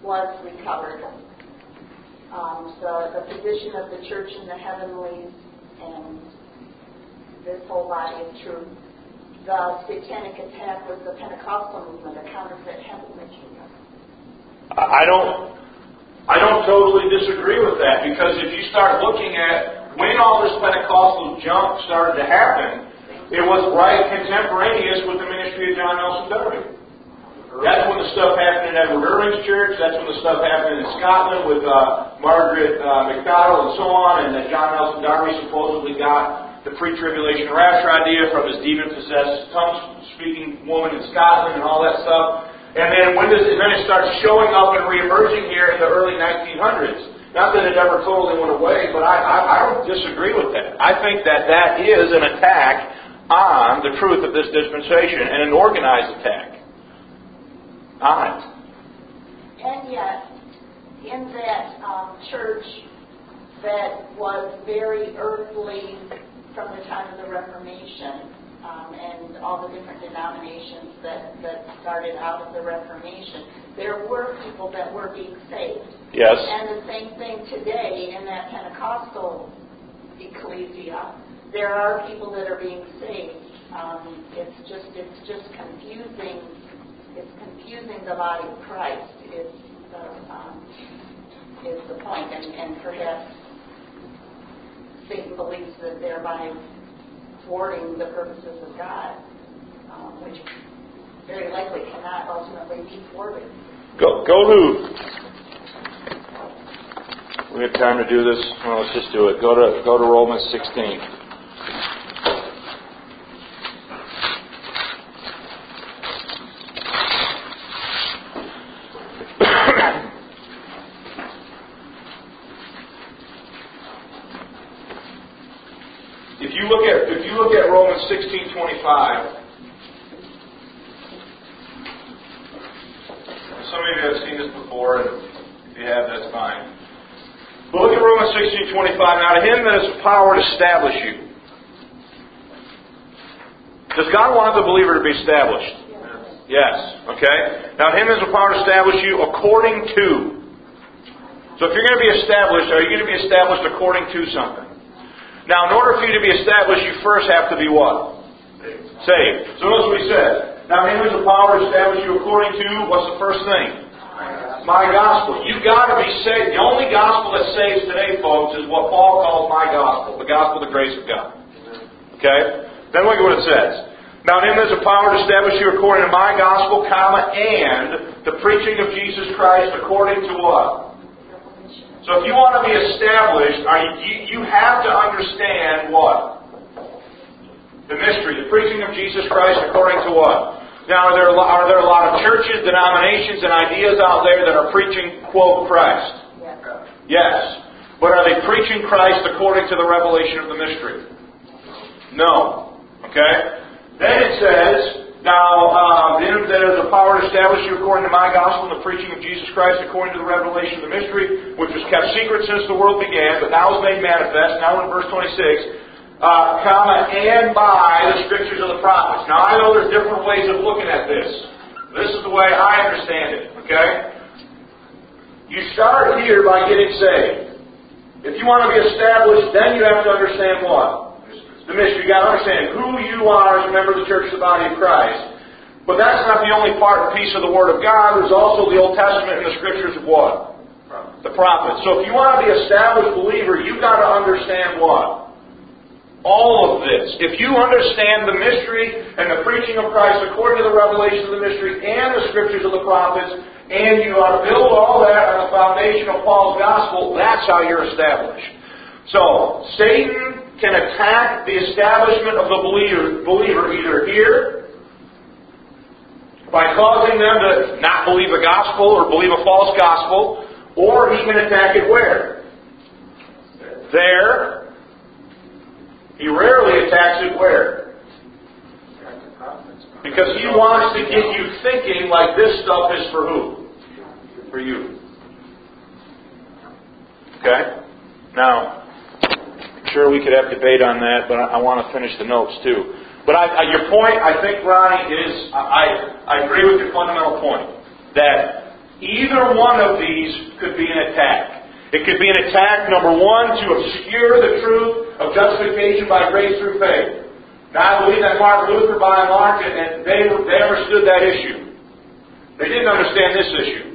was recovered. Um, the, the position of the church in the heavenlies and this whole body of truth. The satanic attack was the Pentecostal movement, a counterfeit heavenly kingdom. I don't, I don't totally disagree with that, because if you start looking at when all this Pentecostal junk started to happen, it was right contemporaneous with the ministry of John Nelson Darby. That's when the stuff happened in Edward Irving's church. That's when the stuff happened in Scotland with uh, Margaret uh, MacDonald and so on, and that John Nelson Darby supposedly got the pre-tribulation rapture idea from his demon-possessed tongue-speaking woman in Scotland and all that stuff. And then when does it, then it starts showing up and reemerging here in the early nineteen hundreds. Not that it ever totally went away, but I, I, I don't disagree with that. I think that that is an attack on the truth of this dispensation, and an organized attack on it. And yet, in that um, church that was very earthly from the time of the Reformation, um, and all the different denominations that, that started out of the Reformation, there were people that were being saved. Yes. And the same thing today in that Pentecostal ecclesia. There are people that are being saved. Um, it's just it's just confusing. It's confusing the body of Christ. Is the um, is the point, and, and perhaps Satan believes that thereby thwarting the purposes of God, um, which very likely cannot ultimately be thwarted. Go, go to. We have time to do this. Well, let's just do it. Go to go to Romans sixteen. If you look at if you look at Romans sixteen twenty-five. Some of you have seen this before, and if you have, that's fine. But look at Romans sixteen twenty-five. Now to him that has the power to establish you. Does God want the believer to be established? Yes. Okay? Now to him that has the power to establish you according to. So if you're going to be established, are you going to be established according to something? Now in order for you to be established, you first have to be what? Saved. Saved. So notice what he says. Now him who has the power to establish you according to, what's the first thing? My gospel. You've got to be saved. The only gospel that saves today, folks, is what Paul calls my gospel. The gospel of the grace of God. Okay? Then look at what it says. Now in him there's a power to establish you according to my gospel, comma, and the preaching of Jesus Christ according to what? So if you want to be established, are you, you have to understand what? The mystery, the preaching of Jesus Christ according to what? Now, are there, are there a lot of churches, denominations, and ideas out there that are preaching, quote, Christ? Yes. Yes. But are they preaching Christ according to the revelation of the mystery? No. Okay? Then it says, now, um, then there is a power to establish you according to my gospel and the preaching of Jesus Christ according to the revelation of the mystery, which was kept secret since the world began, but now is made manifest. Now in verse twenty-six, Uh, comma, and by the scriptures of the prophets. Now, I know there's different ways of looking at this. This is the way I understand it, okay? You start here by getting saved. If you want to be established, then you have to understand what? The mystery. You've got to understand who you are as a member of the church of the body of Christ. But that's not the only part and piece of the Word of God. There's also the Old Testament and the scriptures of what? The prophets. So if you want to be an established believer, you've got to understand what? All of this. If you understand the mystery and the preaching of Christ according to the revelation of the mystery and the scriptures of the prophets, and you are to build all that on the foundation of Paul's gospel, that's how you're established. So, Satan can attack the establishment of the believer, believer either here, by causing them to not believe the gospel or believe a false gospel, or he can attack it where? There. He rarely attacks it where? Because he wants to get you thinking like this stuff is for who? For you. Okay? Now, I'm sure we could have debate on that, but I, I want to finish the notes too. But I, I, your point, I think, Ronnie, is, I, I agree with your fundamental point, that Either one of these could be an attack. It could be an attack, number one, to obscure the truth of justification by grace through faith. Now, I believe that Martin Luther, by and large, and they, they understood that issue. They didn't understand this issue.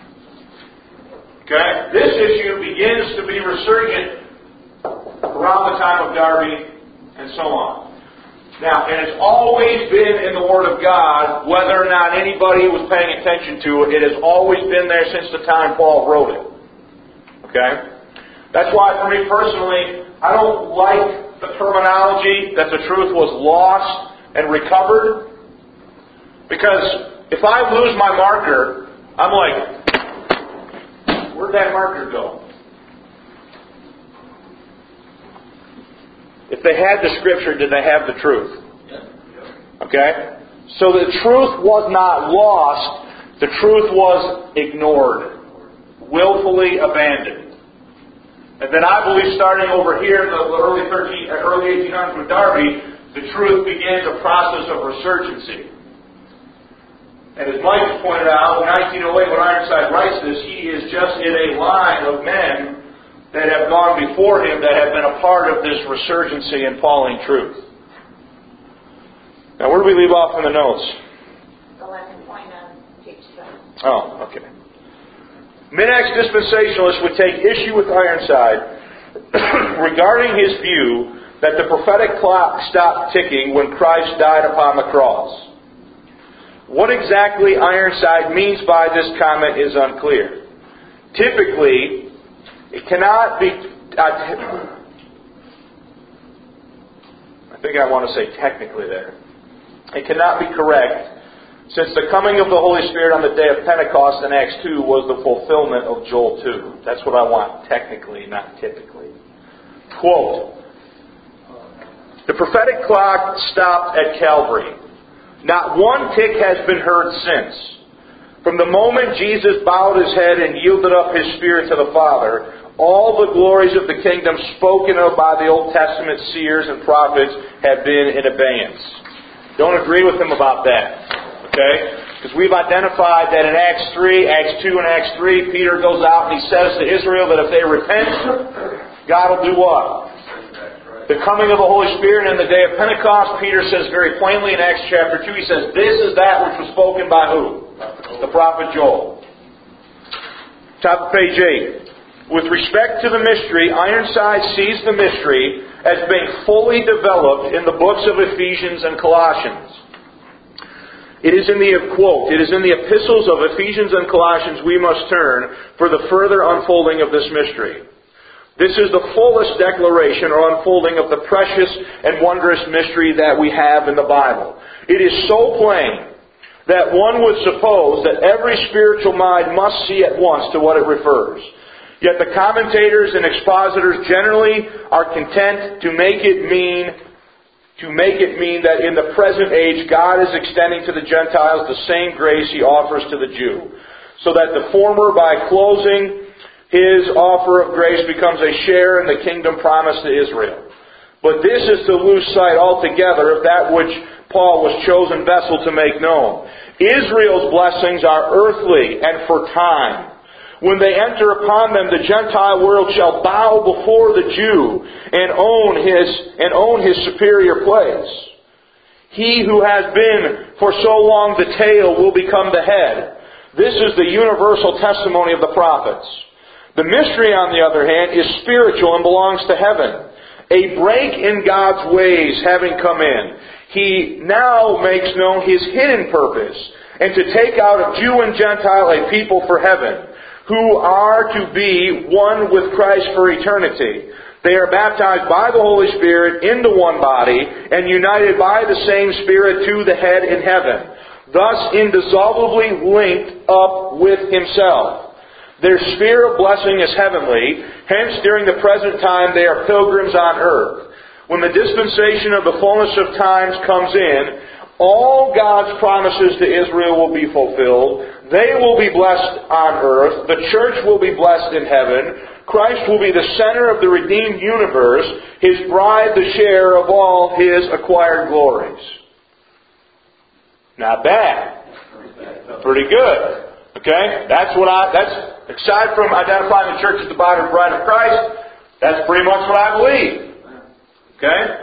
Okay? This issue begins to be resurgent around the time of Darby and so on. Now, and it's always been in the Word of God, whether or not anybody was paying attention to it. It has always been there since the time Paul wrote it. Okay? That's why, for me personally, I don't like the terminology that the truth was lost and recovered. Because if I lose my marker, I'm like, where'd that marker go? If they had the Scripture, did they have the truth? Okay? So the truth was not lost. The truth was ignored. Willfully abandoned. And then I believe starting over here in the early thirteen, early eighteen hundreds with Darby, the truth begins a process of resurgency. And as Mike has pointed out, in nineteen oh eight when Ironside writes this, he is just in a line of men that have gone before him that have been a part of this resurgency in Pauline truth. Now where do we leave off in the notes? The last point on page seven. Oh, okay. Mid-Acts dispensationalists would take issue with Ironside regarding his view that the prophetic clock stopped ticking when Christ died upon the cross. What exactly Ironside means by this comment is unclear. Typically, it cannot be... Uh, I think I want to say technically there. It cannot be correct, since the coming of the Holy Spirit on the day of Pentecost in Acts two was the fulfillment of Joel two. That's what I want, technically, not typically. Quote, the prophetic clock stopped at Calvary. Not one tick has been heard since. From the moment Jesus bowed His head and yielded up His Spirit to the Father, all the glories of the kingdom spoken of by the Old Testament seers and prophets have been in abeyance. Don't agree with them about that. Okay? Because we've identified that in Acts three, Acts two and Acts three, Peter goes out and he says to Israel that if they repent, God will do what? The coming of the Holy Spirit and the day of Pentecost, Peter says very plainly in Acts chapter two, he says, this is that which was spoken by who? The prophet Joel. Top of page eight. With respect to the mystery, Ironside sees the mystery as being fully developed in the books of Ephesians and Colossians. It is in the, quote, it is in the epistles of Ephesians and Colossians we must turn for the further unfolding of this mystery. This is the fullest declaration or unfolding of the precious and wondrous mystery that we have in the Bible. It is so plain that one would suppose that every spiritual mind must see at once to what it refers. Yet the commentators and expositors generally are content to make it mean to make it mean that in the present age God is extending to the Gentiles the same grace He offers to the Jew, so that the former, by closing His offer of grace, becomes a share in the kingdom promised to Israel. But this is to lose sight altogether of that which Paul was chosen vessel to make known. Israel's blessings are earthly and for time. When they enter upon them, the Gentile world shall bow before the Jew and own his and own his superior place. He who has been for so long the tail will become the head. This is the universal testimony of the prophets. The mystery, on the other hand, is spiritual and belongs to heaven. A break in God's ways having come in, He now makes known His hidden purpose, and to take out of Jew and Gentile a people for heaven, who are to be one with Christ for eternity. They are baptized by the Holy Spirit into one body, and united by the same Spirit to the head in heaven, thus indissolubly linked up with Himself. Their sphere of blessing is heavenly, hence during the present time they are pilgrims on earth. When the dispensation of the fullness of times comes in, all God's promises to Israel will be fulfilled. They will be blessed on earth. The church will be blessed in heaven. Christ will be the center of the redeemed universe. His bride the share of all His acquired glories. Not bad. Pretty good. Okay? That's what I, that's, aside from identifying the church as the body and bride of Christ, that's pretty much what I believe. Okay?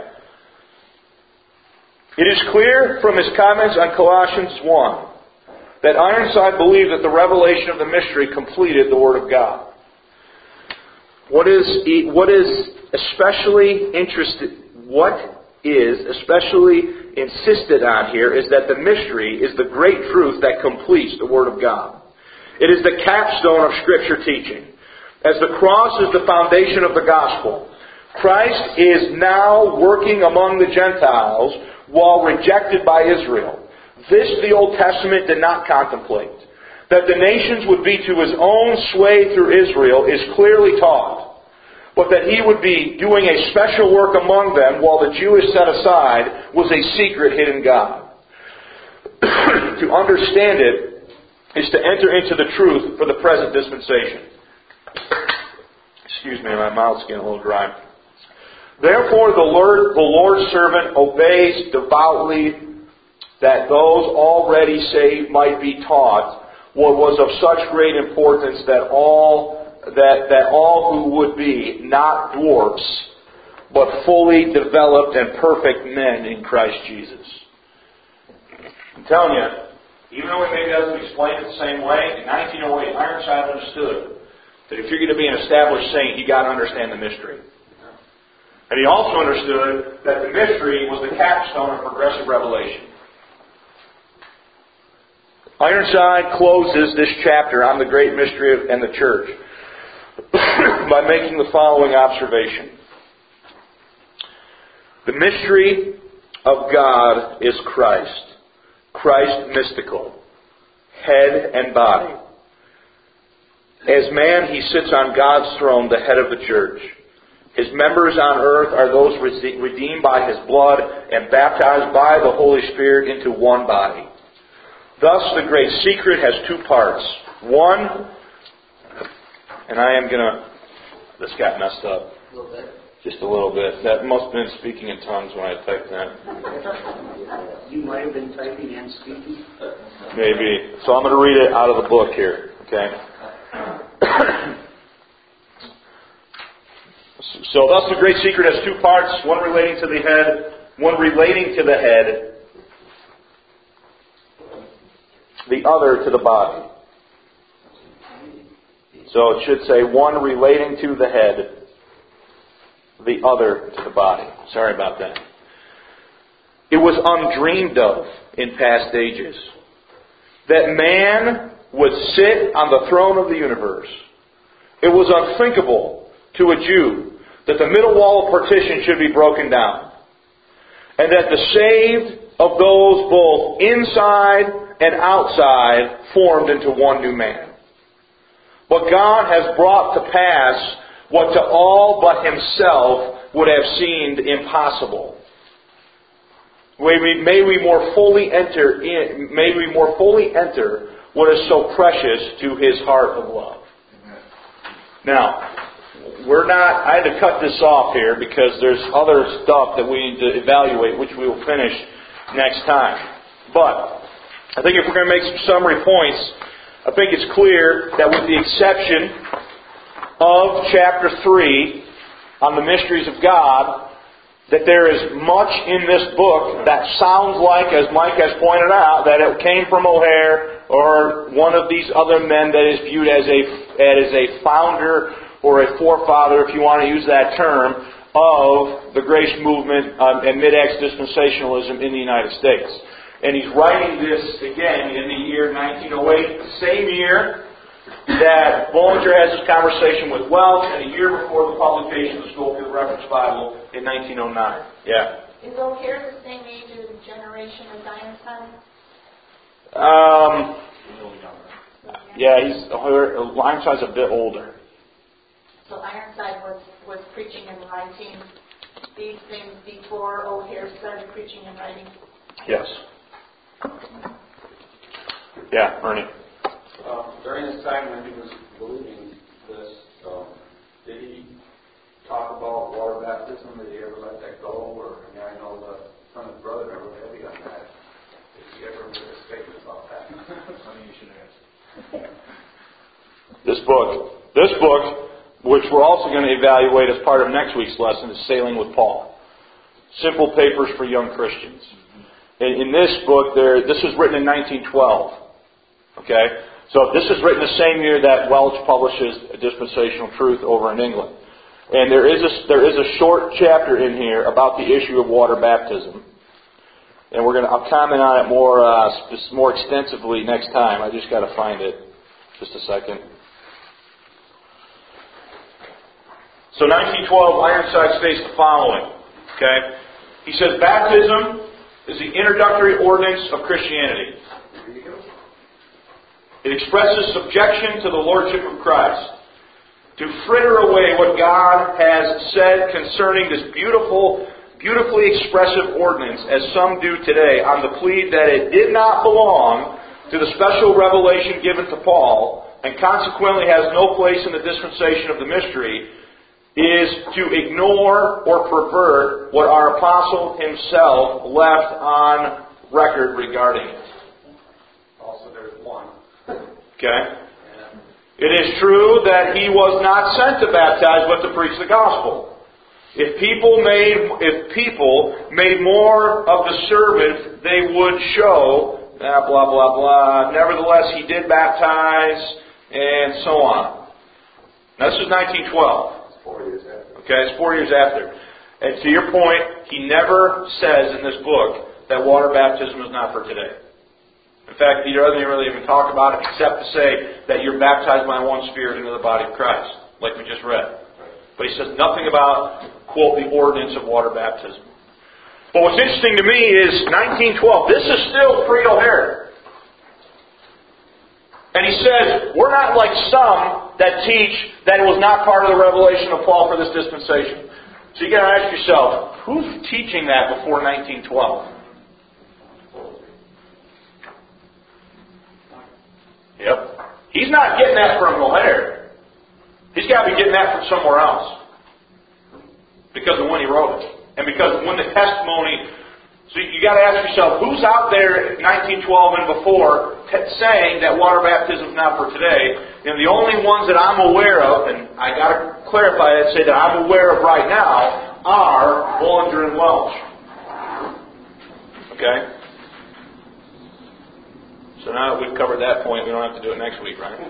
It is clear from his comments on Colossians one that Ironside believed that the revelation of the mystery completed the Word of God. What is, what is especially interested, what is especially insisted on here is that the mystery is the great truth that completes the Word of God. It is the capstone of Scripture teaching. As the cross is the foundation of the gospel, Christ is now working among the Gentiles while rejected by Israel. This the Old Testament did not contemplate. That the nations would be to his own sway through Israel is clearly taught. But that he would be doing a special work among them while the Jew is set aside was a secret hidden God. To understand it is to enter into the truth for the present dispensation. Excuse me, my mouth's getting a little dry. Therefore the Lord, the Lord's servant obeys devoutly that those already saved might be taught what was of such great importance that all That, that all who would be not dwarfs, but fully developed and perfect men in Christ Jesus. I'm telling you, even though he maybe doesn't explain it the same way, in nineteen oh eight, Ironside understood that if you're going to be an established saint, you got to understand the mystery. And he also understood that the mystery was the capstone of progressive revelation. Ironside closes this chapter on the great mystery of, and the church by making the following observation. The mystery of God is Christ. Christ mystical. Head and body. As man, he sits on God's throne, the head of the church. His members on earth are those redeemed by his blood and baptized by the Holy Spirit into one body. Thus, the great secret has two parts. One, and I am going to... This got messed up. A little bit. Just a little bit. That must have been speaking in tongues when I typed that. You might have been typing and speaking. Maybe. So I'm going to read it out of the book here. Okay? So thus the great secret has two parts. One relating to the head. One relating to the head. The other to the body. So it should say one relating to the head, the other to the body. Sorry about that. It was undreamed of in past ages that man would sit on the throne of the universe. It was unthinkable to a Jew that the middle wall of partition should be broken down, and that the saved of those both inside and outside formed into one new man. But God has brought to pass what to all but himself would have seemed impossible. May we, may we more fully enter in, may we more fully enter what is so precious to his heart of love. Now, we're not, I had to cut this off here because there's other stuff that we need to evaluate, which we will finish next time. But I think if we're going to make some summary points, I think it's clear that with the exception of chapter three on the mysteries of God, that there is much in this book that sounds like, as Mike has pointed out, that it came from O'Hare or one of these other men that is viewed as a, as a founder or a forefather, if you want to use that term, of the grace movement um, and mid-Acts dispensationalism in the United States. And he's writing this, again, in the year nineteen oh eight, the same year that Bullinger has his conversation with Welch, and a year before the publication of the Schofield Reference Bible in nineteen oh nine. Yeah. Is O'Hare the same age and generation as Ironside? Um, yeah, he's Ironside's a bit older. So Ironside was, was preaching and writing these things before O'Hare started preaching and writing? Yes. Yeah, Ernie. Um, during this time when he was believing this, um, did he talk about water baptism? Did he ever let that go? Or, I mean, I know the son of his brother never heavy on that. Did he ever make a statement about that? Funny you should ask. book. This book, which we're also going to evaluate as part of next week's lesson, is Sailing with Paul. Simple Papers for Young Christians. In, in this book, there, this was written in nineteen twelve. Okay? So this is written the same year that Welch publishes Dispensational Truth over in England. And there is a, there is a short chapter in here about the issue of water baptism. And we're going to, I'll comment on it more, uh, more extensively next time. I just got to find it. Just a second. So nineteen twelve, Ironside states the following. Okay? He says, baptism is the introductory ordinance of Christianity. It expresses subjection to the Lordship of Christ. To fritter away what God has said concerning this beautiful, beautifully expressive ordinance, as some do today, on the plea that it did not belong to the special revelation given to Paul, and consequently has no place in the dispensation of the mystery, is to ignore or pervert what our apostle himself left on record regarding it. Also, there's one. Okay? It is true that he was not sent to baptize, but to preach the gospel. If people made, if people made more of the service they would show, blah, blah, blah, blah. Nevertheless, he did baptize, and so on. Now, this is nineteen twelve. Four years after. Okay, it's four years after. And to your point, he never says in this book that water baptism is not for today. In fact, he doesn't really even talk about it except to say that you're baptized by one Spirit into the body of Christ, like we just read. But he says nothing about, quote, the ordinance of water baptism. But what's interesting to me is nineteen twelve. This is still pre-O'Hare. And he says, we're not like some that teach that it was not part of the revelation of Paul for this dispensation. So you got to ask yourself, who's teaching that before nineteen twelve? Yep. He's not getting that from O'Hare. He's got to be getting that from somewhere else. Because of when he wrote it. And because when the testimony... So you got to ask yourself, who's out there in nineteen twelve and before t- saying that water baptism is not for today? And the only ones that I'm aware of, and I got to clarify that, say that I'm aware of right now, are Bullinger and Welch. Okay? So now that we've covered that point, we don't have to do it next week, right?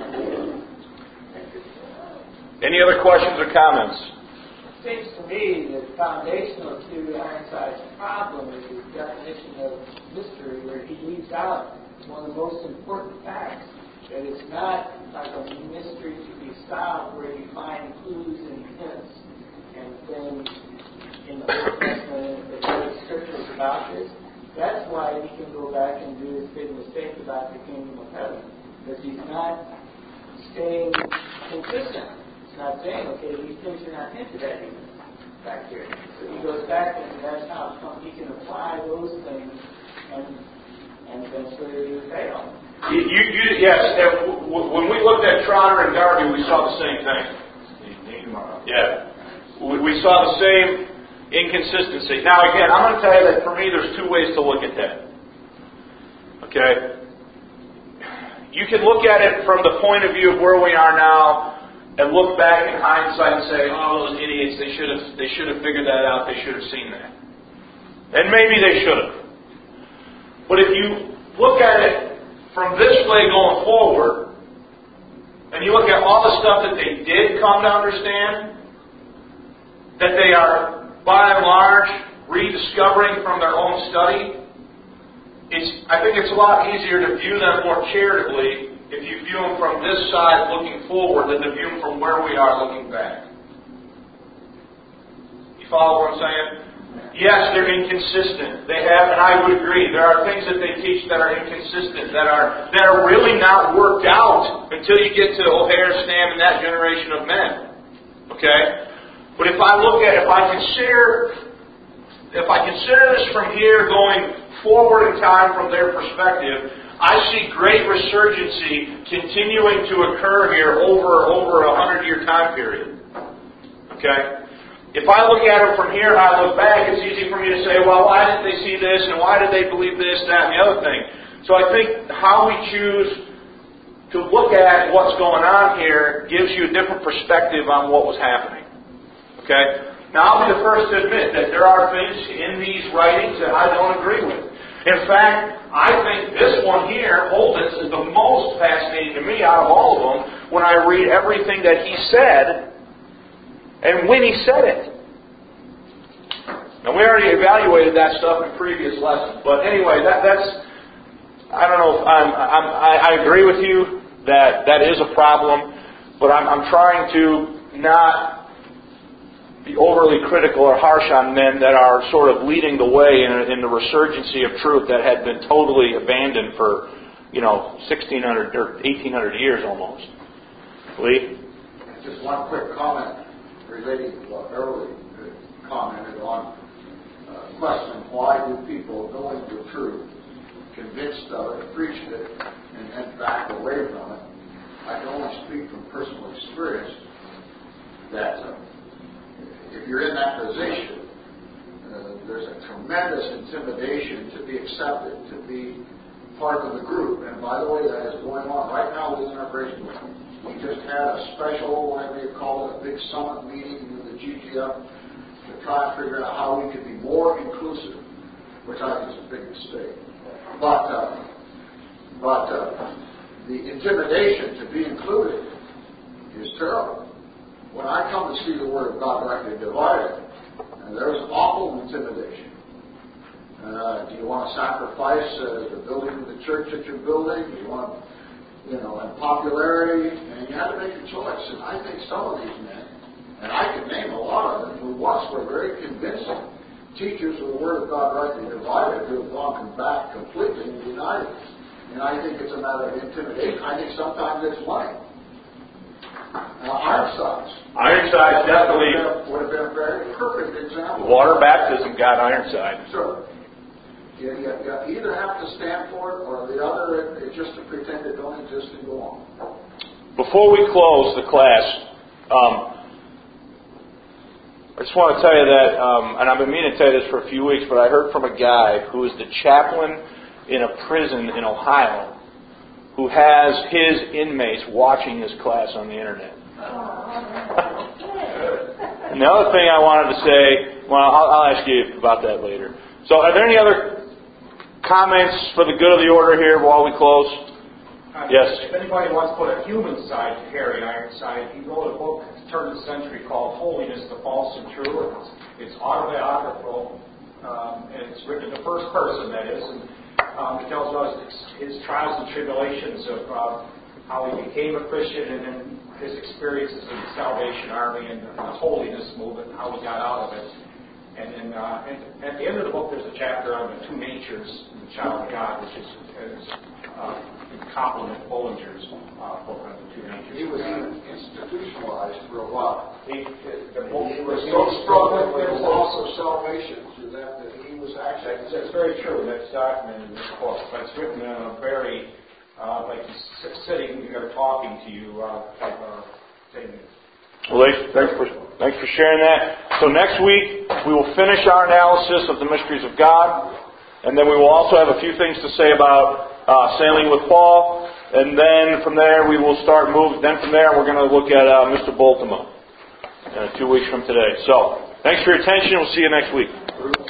Any other questions or comments? It seems to me that foundational to Ironside's problem is his definition of mystery, where he leaves out one of the most important facts, that it's not like a mystery to be solved where you find clues and hints and things in the Old Testament and the scriptures about this. That's why he can go back and do his big mistake about the kingdom of heaven, because he's not staying consistent. It's not saying, okay, these things are not hinted at him back here. So he goes back, and that's how come he can apply those things, and and eventually he fail. You, you, you, yes, and w- w- when we looked at Trotter and Darby, we saw the same thing. Yeah. We, we saw the same inconsistency. Now, again, I'm going to tell you that for me, there's two ways to look at that. Okay? You can look at it from the point of view of where we are now, and look back in hindsight and say, "Oh, those idiots! They should have, they should have figured that out. They should have seen that." And maybe they should have. But if you look at it from this way going forward, and you look at all the stuff that they did come to understand, that they are, by and large, rediscovering from their own study, it's, I think it's a lot easier to view them more charitably if you view them from this side looking forward than to view them from where we are looking back. You follow what I'm saying? Yes, they're inconsistent. They have, and I would agree, there are things that they teach that are inconsistent, that are that are really not worked out until you get to O'Hare, Stam, and that generation of men. Okay? But if I look at, if I consider, if I consider this from here going forward in time from their perspective, I see great resurgency continuing to occur here over over a hundred-year time period. Okay? If I look at it from here and I look back, it's easy for me to say, well, why didn't they see this, and why did they believe this, that, and the other thing? So I think how we choose to look at what's going on here gives you a different perspective on what was happening. Okay? Now, I'll be the first to admit that there are things in these writings that I don't agree with. In fact, I think this one here, Holditz, is the most fascinating to me out of all of them when I read everything that he said and when he said it. Now, we already evaluated that stuff in previous lessons, but anyway, that, that's, I don't know if I'm, I'm, I, I agree with you that that is a problem, but I'm, I'm trying to not be overly critical or harsh on men that are sort of leading the way in, in the resurgency of truth that had been totally abandoned for, you know, sixteen hundred or eighteen hundred years almost. Lee? Just one quick comment relating to what Early commented on. Uh, question, why do people knowing the truth, convinced of it, preached it, and then back away from it? I can only speak from personal experience that uh, if you're in that position, uh, there's a tremendous intimidation to be accepted, to be part of the group. And by the way, that is going on right now within our grace movement. We just had a special, whatever you call it, a big summit meeting with the G T F to try and figure out how we could be more inclusive, which I think is a big mistake. But, uh, but uh, the intimidation to be included is terrible. When I come to see the Word of God rightly divided, and there's awful intimidation. Uh, do you want to sacrifice uh, the building of the church that you're building? Do you want, you know, and popularity? And you have to make a choice. And I think some of these men, and I could name a lot of them, who once were very convincing teachers of the Word of God rightly divided, who have gone back completely and denied it. And I think it's a matter of intimidation. I think sometimes it's money. Now, Ironsides. Ironsides definitely would have, would have been a very perfect example. Water baptism got Ironside. Sure. You, you, you either have to stand for it or the other is just to pretend it don't exist and go on. Before we close the class, um, I just want to tell you that, um, and I've been meaning to tell you this for a few weeks, but I heard from a guy who is the chaplain in a prison in Ohio who has his inmates watching this class on the internet. And the other thing I wanted to say, well, I'll, I'll ask you about that later. So are there any other comments for the good of the order here while we close? Uh, Yes. If anybody wants to put a human side to Harry Ironside, he wrote a book at the turn of the century called Holiness, the False and True. It's, it's autobiographical, um, and it's written in the first person, that is. And Um, it tells us his trials and tribulations of uh, how he became a Christian and then his experiences in the Salvation Army and the, the holiness movement and how he got out of it. And then uh, and at the end of the book, there's a chapter on the two natures of the child of God, which is, is uh, complement Bollinger's uh, book on the two natures. He was even institutionalized for a while. He, the book He was so struggling with the loss of salvation through that that he was actually... That's very true. That's documented in this book. But it's written in a very, uh, like he's sitting here talking to you uh, type of thing. Well, thanks for, thanks for sharing that. So next week, we will finish our analysis of the mysteries of God. And then we will also have a few things to say about uh, sailing with Paul. And then from there, we will start moving. Then from there, we're going to look at uh, Mister Boltema uh, two weeks from today. So, thanks for your attention. We'll see you next week.